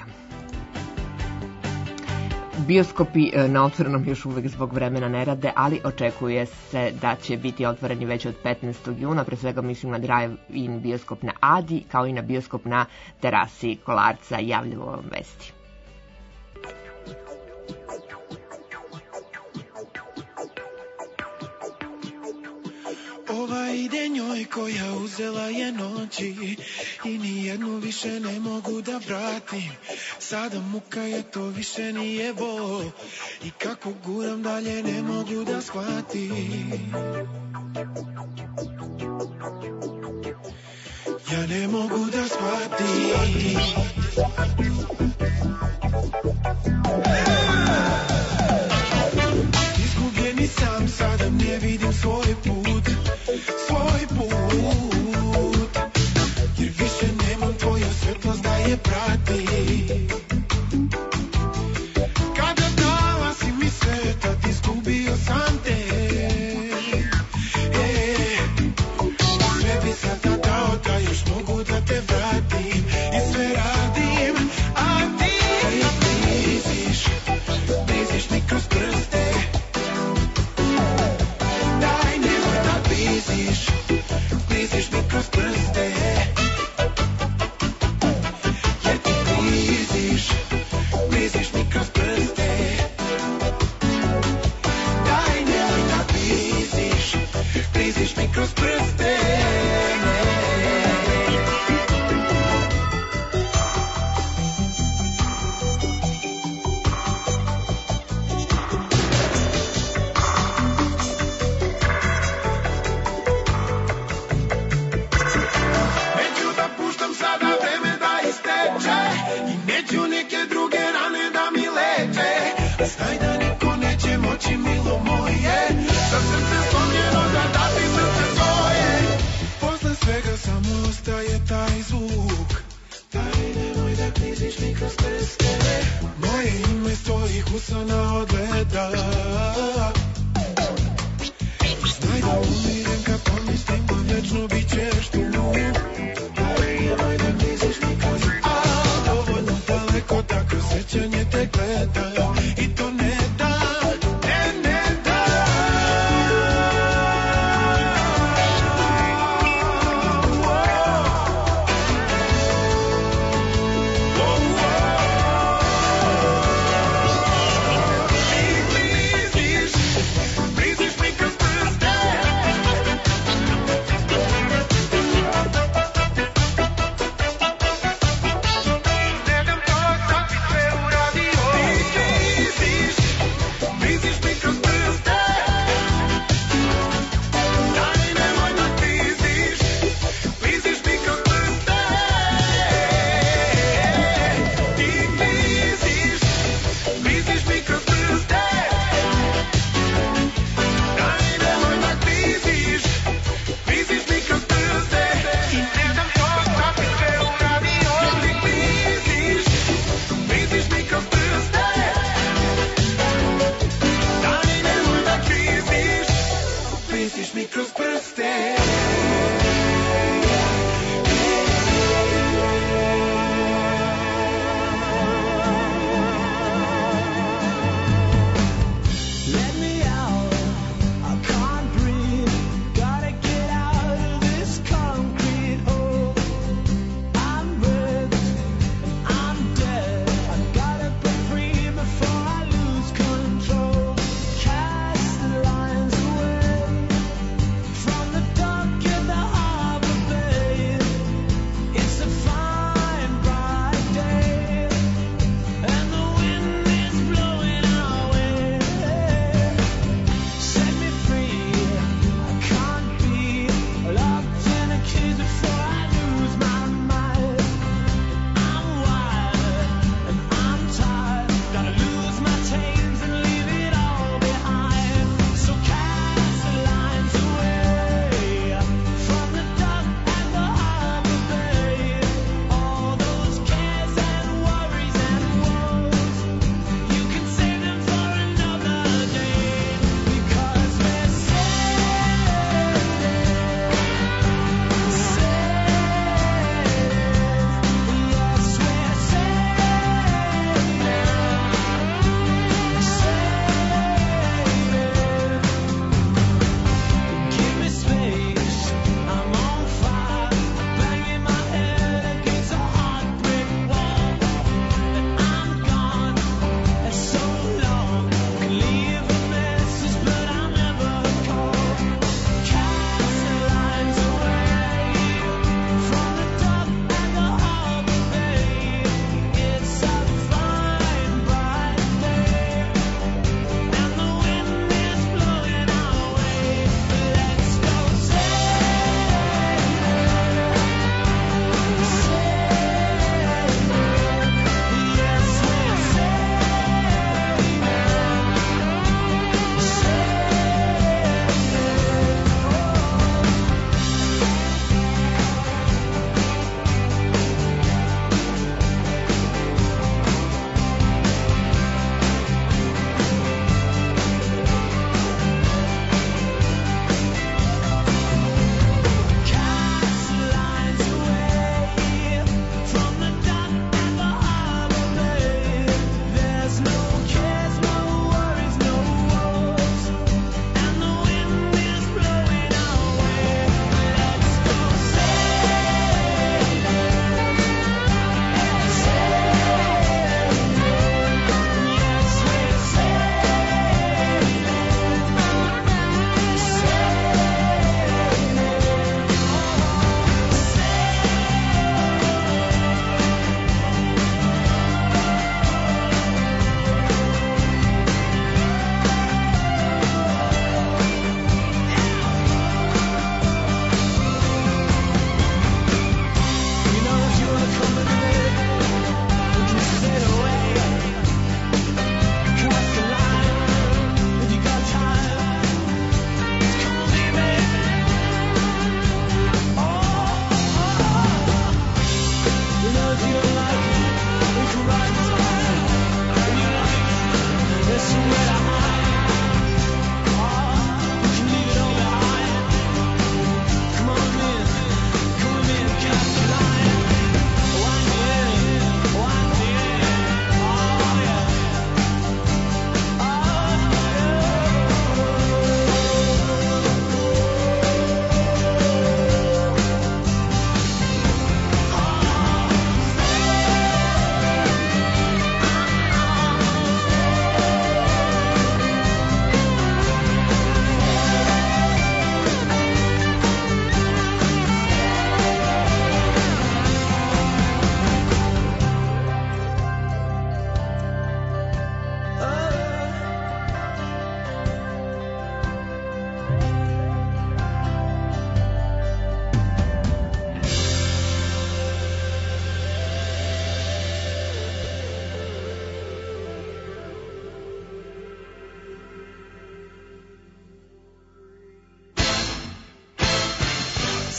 Bioskopi na otvorenom još uvek zbog vremena ne rade, ali očekuje se da će biti otvoreni već od 15. juna, pre svega mislim na drive-in bioskop na Adi, kao i na bioskop na terasi Kolarca, javljamo vam vesti.
Ova ide njoj koja uzela je noći i nijednu više ne mogu da vratim. Sada muka je to više nije bol i kako guram dalje ne mogu da shvatim. Ja ne mogu da shvatim. Izgubljeni sam, sada ne vidim svoj put, svoj put, jer više nemam tvoju svetlost da je prati. Kada dala si mi sve, tad izgubio sam te. Sve bi sada dao da još mogu da te vratim i sve radim, Moje ime s tvojih usana odgleda. Znaj da umirem kad pomislim da večno bit ćeš tu. Nemoj da misliš nikad, a dovoljno daleko da kroz sećanje te gledam. I to ne da, ne da. Bliziš mi kroz prste. Ne dam to, sad bi sve uradio. Ti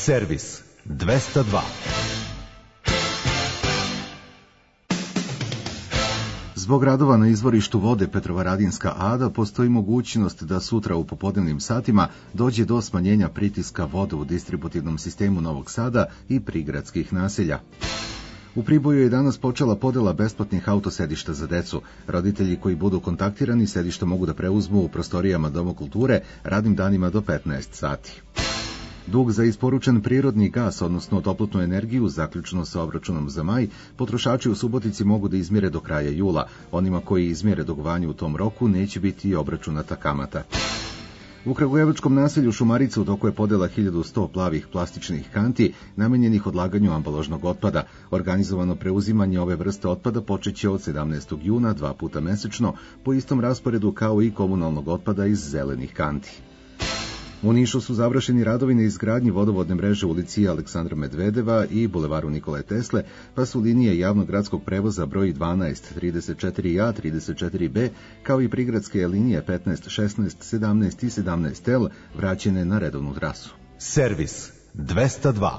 Servis 202.
Zbog radova na izvorištu vode Petrovaradinska Ada postoji mogućnost da sutra u popodnevnim satima dođe do smanjenja pritiska vode u distributivnom sistemu Novog Sada i prigradskih naselja. U Priboju je danas počela podela besplatnih autosedišta za decu. Roditelji koji budu kontaktirani sedišta mogu da preuzmu u prostorijama Doma kulture radnim danima do 15 sati. Dug za isporučen prirodni gas, odnosno toplotnu energiju, zaključno sa obračunom za maj, potrošači u Subotici mogu da izmjere do kraja jula. Onima koji izmjere dugovanje u tom roku neće biti obračunata kamata. U kragujevačkom naselju Šumarica u toku je podela 1100 plavih plastičnih kanti namenjenih odlaganju ambalažnog otpada. Organizovano preuzimanje ove vrste otpada počeće od 17. juna 2 puta mesečno, po istom rasporedu kao i komunalnog otpada iz zelenih kanti. U Nišu su završeni radovi na izgradnji vodovodne mreže u ulici Aleksandra Medvedeva i bulevaru Nikole Tesle, pa su linije javnog gradskog prevoza broj 12, 34A, 34B, kao i prigradske linije 15, 16, 17 i 17L vraćene na redovnu trasu.
Servis 202.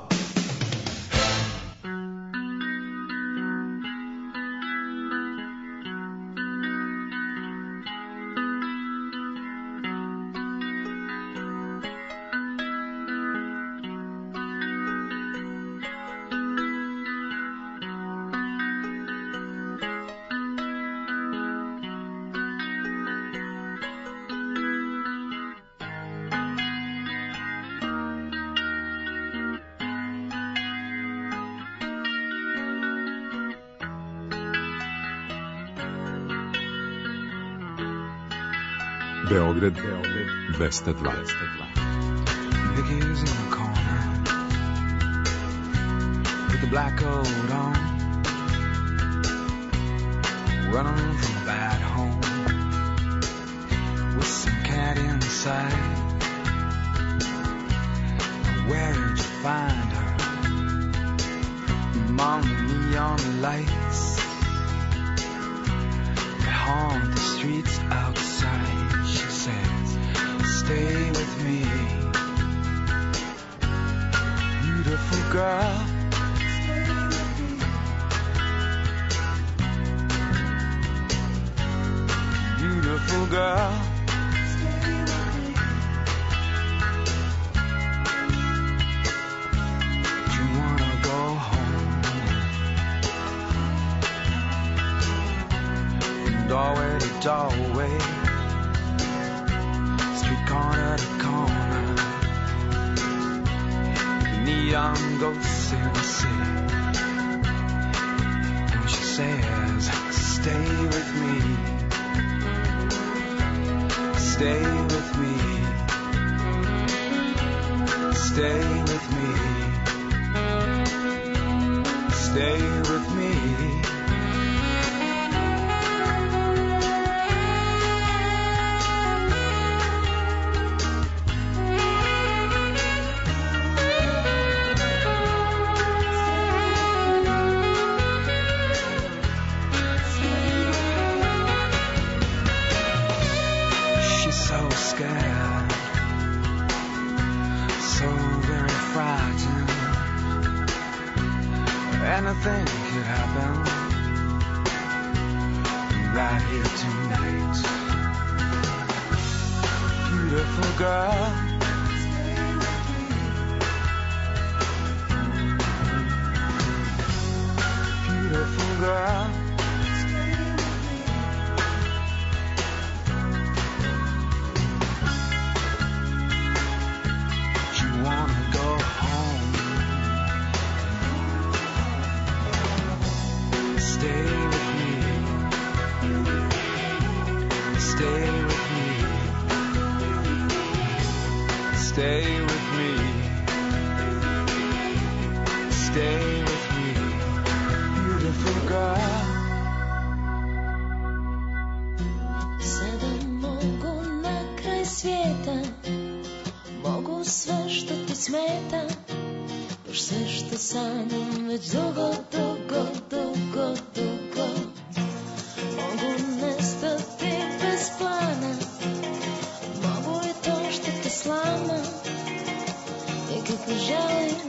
Beograd 202.
Vicky's in the corner with the black coat on, running from a bad home with some cat inside. Where did you find her? Among the neon lights that haunt the streets outside. She says, stay with me, beautiful girl. Beautiful girl. Do you wanna go home? From doorway to doorway, corner to corner, neon ghosts in the city. And she says, stay with me, stay with me, stay with me, stay with me. Anything could happen right here tonight. Beautiful girl. Beautiful girl. You wanna go home? Stay with me. Stay with me. Stay with me. Stay with me. Beautiful girl.
Sada mogu na kraj svijeta, mogu sve što ti smeta, još sve što sanjam već dugo, dugo, dugo, dugo. Mogu nestati bez plana, mogu i to što te slama, i kako želim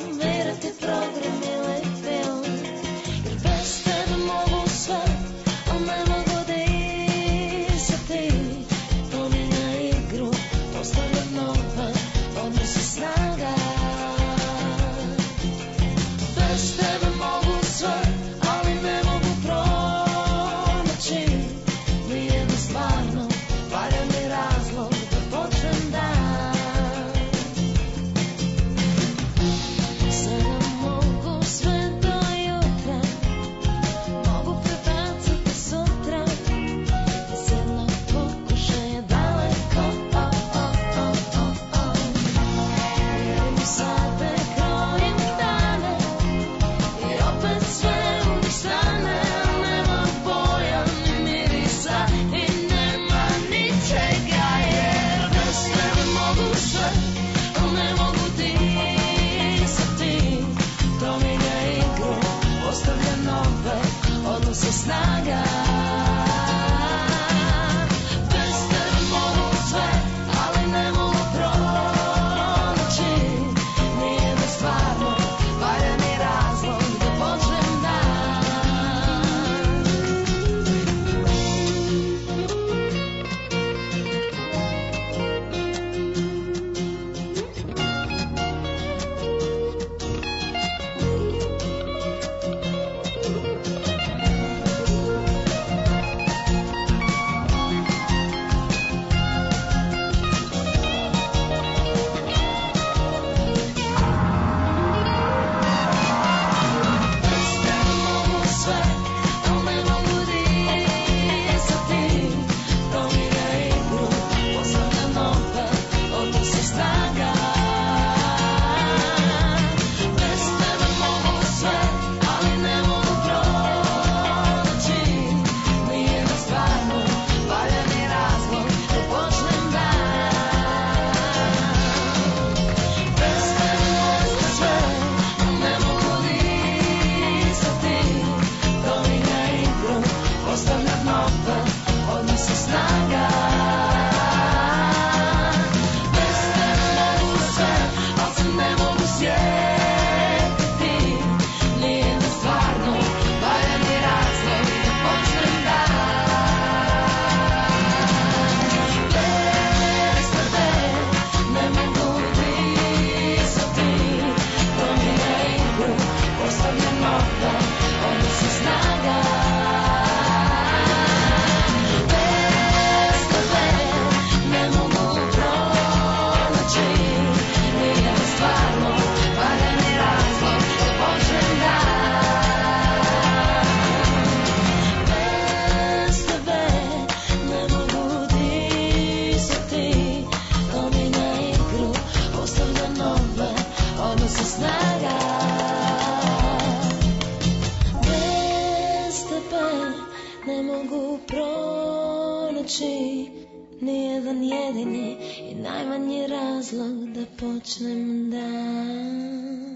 noći, nijedan jedini i najmanji razlog da počnem dan.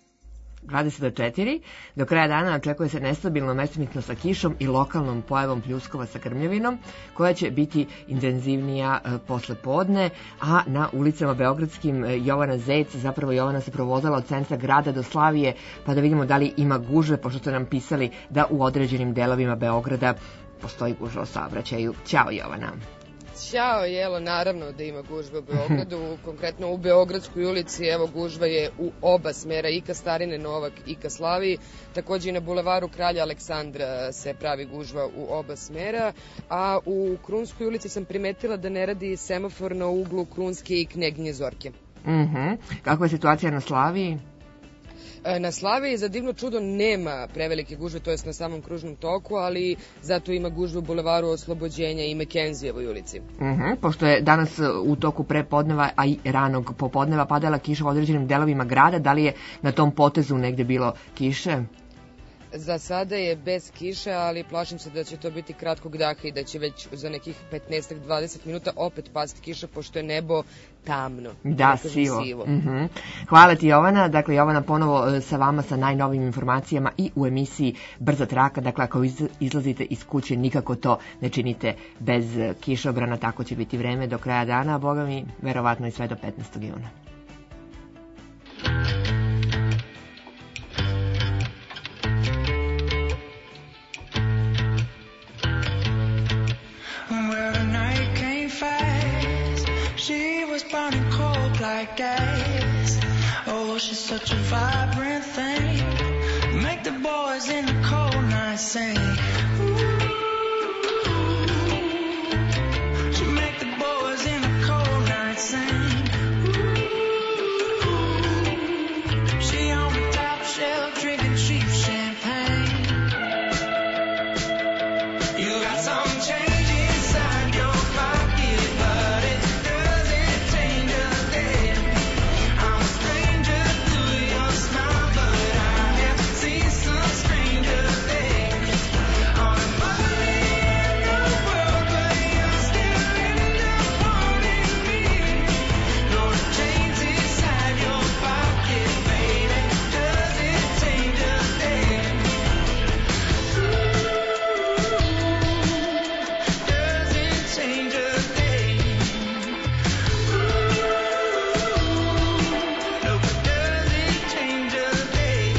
20 do kraja dana očekuje se nestabilno mestimično sa kišom i lokalnom pojavom pljuskova sa krmljavinom, koja će biti intenzivnija posle podne, a na ulicama beogradskim Jovana Zec, zapravo Jovana se provozala od centra grada do Slavije, pa da vidimo da li ima gužve, pošto ste nam pisali da u određenim delovima Beograda postoji gužva o saobraćaju. Ćao Jovana.
Ćao, jelo, naravno da ima gužve u Beogradu, konkretno u Beogradskoj ulici, evo gužva je u oba smera, i ka Starine Novak i ka Slaviji, takođe i na bulevaru Kralja Aleksandra se pravi gužva u oba smera, a u Krunskoj ulici sam primetila da ne radi semafor na uglu Krunske i Kneginje Zorke.
Kakva je situacija na Slaviji?
Na Slaviji za divno čudo nema prevelike gužve, to jest na samom kružnom toku, ali zato ima gužve u bulevaru Oslobođenja i Mekenzijevoj ulici.
Pošto je danas u toku prepodneva, a i ranog popodneva padala kiša u određenim delovima grada, da li je na tom potezu negde bilo kiše?
Za sada je bez kiše, ali plašim se da će to biti kratkog daha i da će već za nekih 15-20 minuta opet pasti kiša, pošto je nebo tamno.
Da, sivo. Hvala ti Jovana. Dakle, Jovana ponovo sa vama sa najnovim informacijama i u emisiji Brza traka. Dakle, ako izlazite iz kuće, nikako to ne činite bez kišobrana. Tako će biti vreme do kraja dana, a boga mi, verovatno i sve do 15. juna.
She was burning cold like gas. Oh, she's such a vibrant thing. Make the boys in the cold night sing. Ooh. She make the boys in the cold night sing. Ooh. She on the top shelf drinking cheap champagne. You got some change inside your pocket, but it doesn't change a thing. I'm a stranger to your smile, but I have seen some stranger things. On a money in the world, but you're still end up wanting me. Those chains inside your pocket, baby, doesn't change a thing. Doesn't change a thing. No, it doesn't change a thing.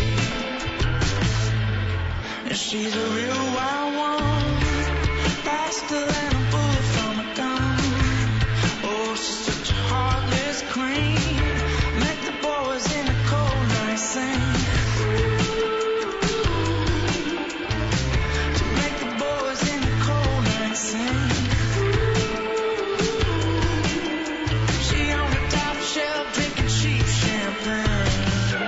And she's a real wild one, faster than a bullet from a gun. Oh, she's such a heartless queen. Make the boys in the cold night sing. To make the boys in the cold night sing. She on the top shelf drinking cheap champagne.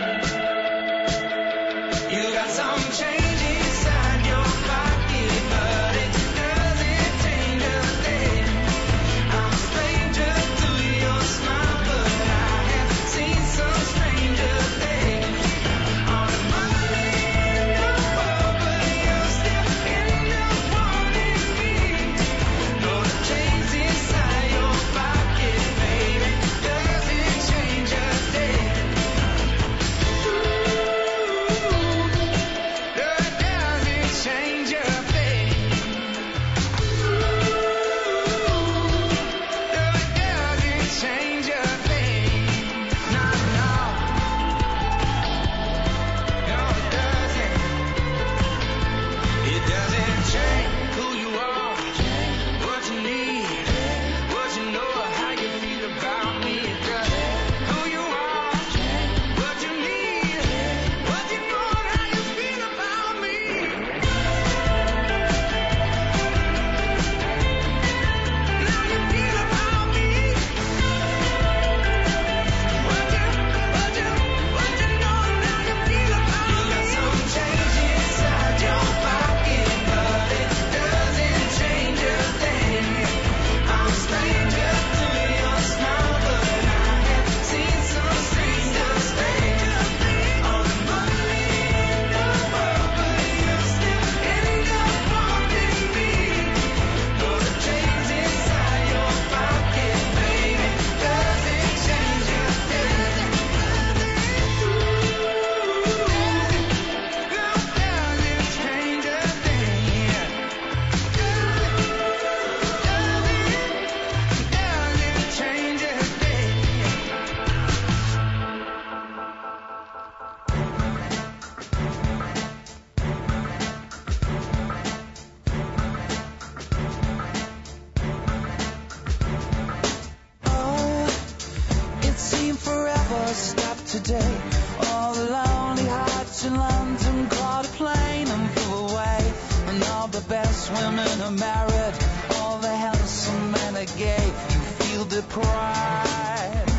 You got some change inside your pocket, but it doesn't change
bus stop today. All the lonely hearts in London caught a plane and flew away. And all the best women are married, all the handsome men are gay. You feel deprived.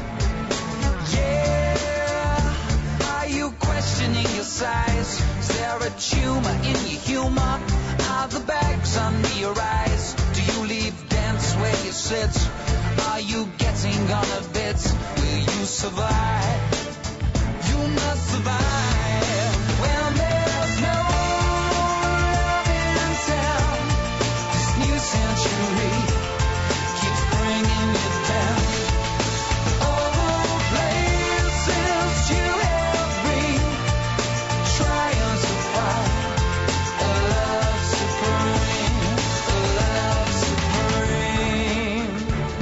Yeah, are you questioning your size? Is there a tumor in your humor? Are the bags under your eyes? Do you leave dance where you sit? Are you getting on a bit? Will you survive? You must survive. Well, there's no love in town. This new century keeps bringing you down. All the places you have been, trying to find a love supreme, a love supreme.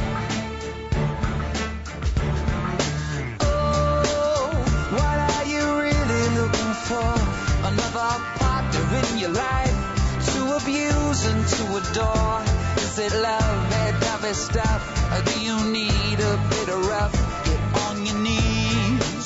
Oh, what are you really looking for? Another partner in your life to abuse and to adore? Is it love, heavy stuff? Or do you need a bit of rough? Get on your knees.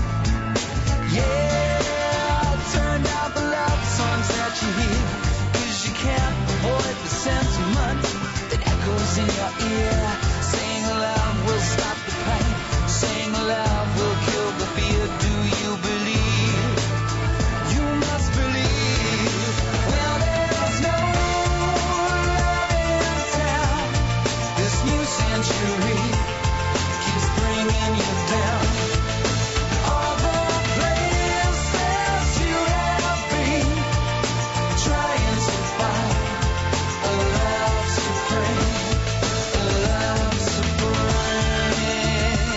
Yeah, turn down the love songs that you hear, 'cause you can't avoid the sentiment that echoes in your ear. Saying love will stop the pain, saying love will kill the fear. Do you believe? You must believe. Well, there's no love in town. This new century keeps bringing you down. All the places you have been, trying to find a love supreme, a love supreme.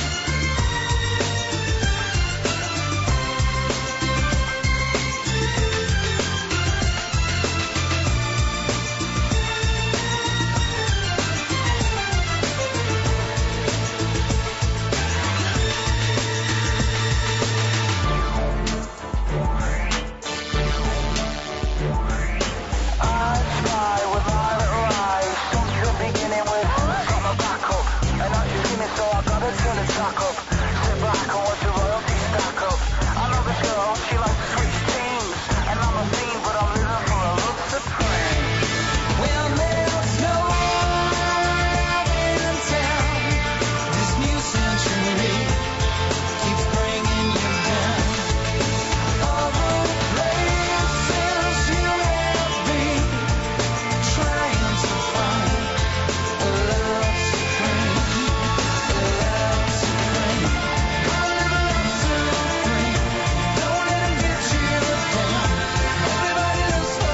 I try with my little eyes, something beginning with from a back up. And now she's skinny, so I gotta turn the track up. Sit back and watch the royalty stack up. I know this girl, she likes to switch teams. And I'm a fiend, but I'm living for a love supreme. Well, there's no love in town. This new century keeps bringing you down. All the places you have been, trying to find a love supreme, a love supreme. Come live a love supreme. Don't let 'em get you down. Everybody lives for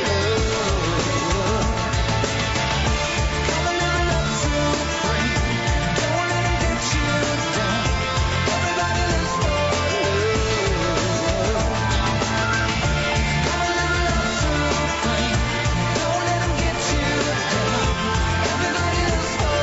love. Come and live a love supreme. Don't let 'em get you down. Everybody lives for love. Come and live a love supreme. Don't let 'em get you down. Everybody lives for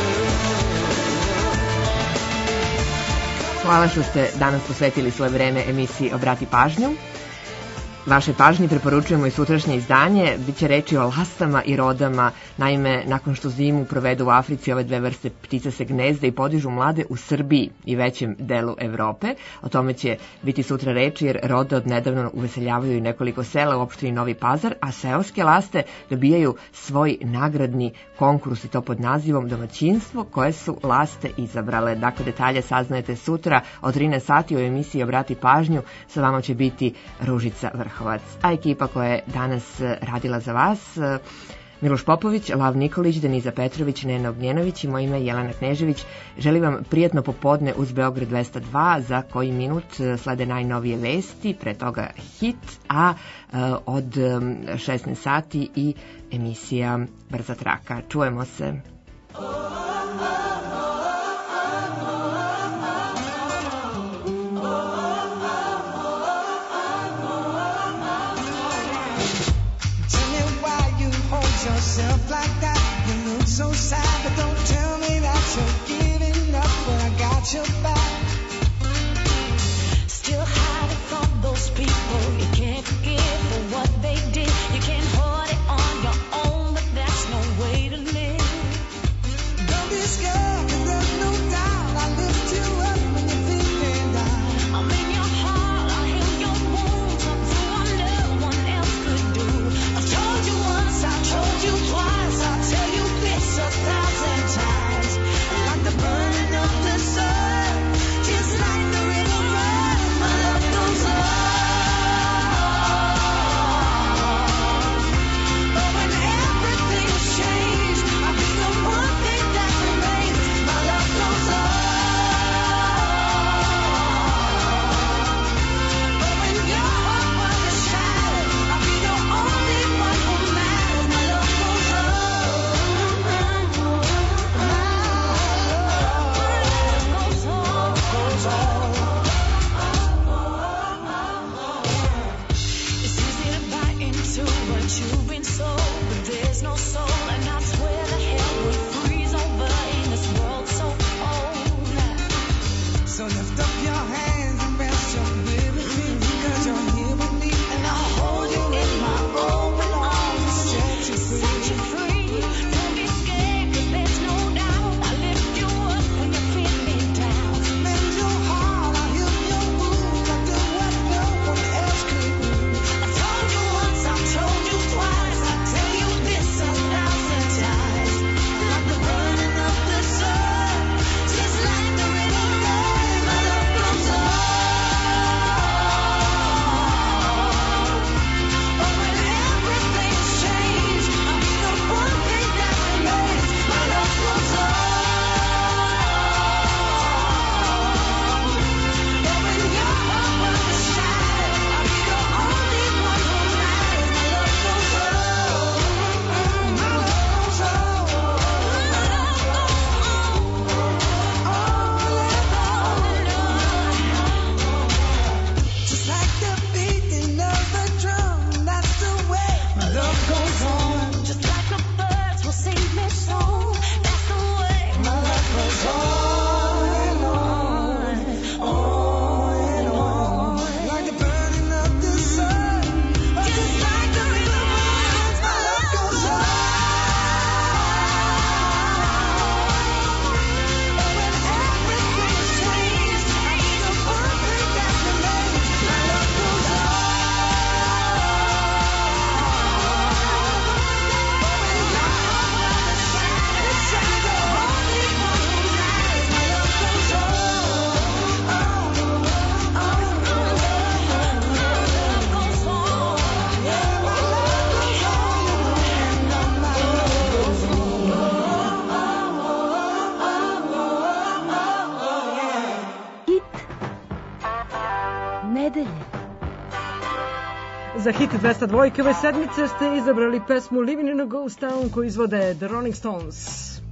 love.
Hvala što ste danas posvetili svoje vreme emisiji Obrati pažnju. Vaše pažnji preporučujemo i sutrašnje izdanje. Biće reči o lastama i rodama. Naime, nakon što zimu provedu u Africi, ove dve vrste ptica se gnezde i podižu mlade u Srbiji i većem delu Evrope. O tome će biti sutra reči, jer rode odnedavno uveseljavaju i nekoliko sela u opštini Novi Pazar, a seoske laste dobijaju svoj nagradni konkurs, i to pod nazivom Domaćinstvo koje su laste izabrale. Dakle, detalje saznajete sutra od 13 sati u emisiji Obrati pažnju. Sa vama će biti Ružica Vrhovac. A ekipa koja je danas radila za vas: Miloš Popović, Lav Nikolić, Deniza Petrović, Nena Ognjenović i moje ime Jelena Knežević. Želim vam prijatno popodne uz Beograd 202. Za koji minut slede najnovije vesti, pre toga hit, a od 16 sati i emisija Brza traka. Čujemo se.
Yourself like that, you look so sad, but don't tell me that you're giving up when I got your back.
Still hiding from those people you can't forgive for what they did. You can't hold it on your own, but that's no way to live.
Don't be scared, 'cause there's no doubt I lift you up when you feel
za hit 202 ove sedmice ste izabrali pesmu Living in a Ghost Town koju izvode The Rolling Stones.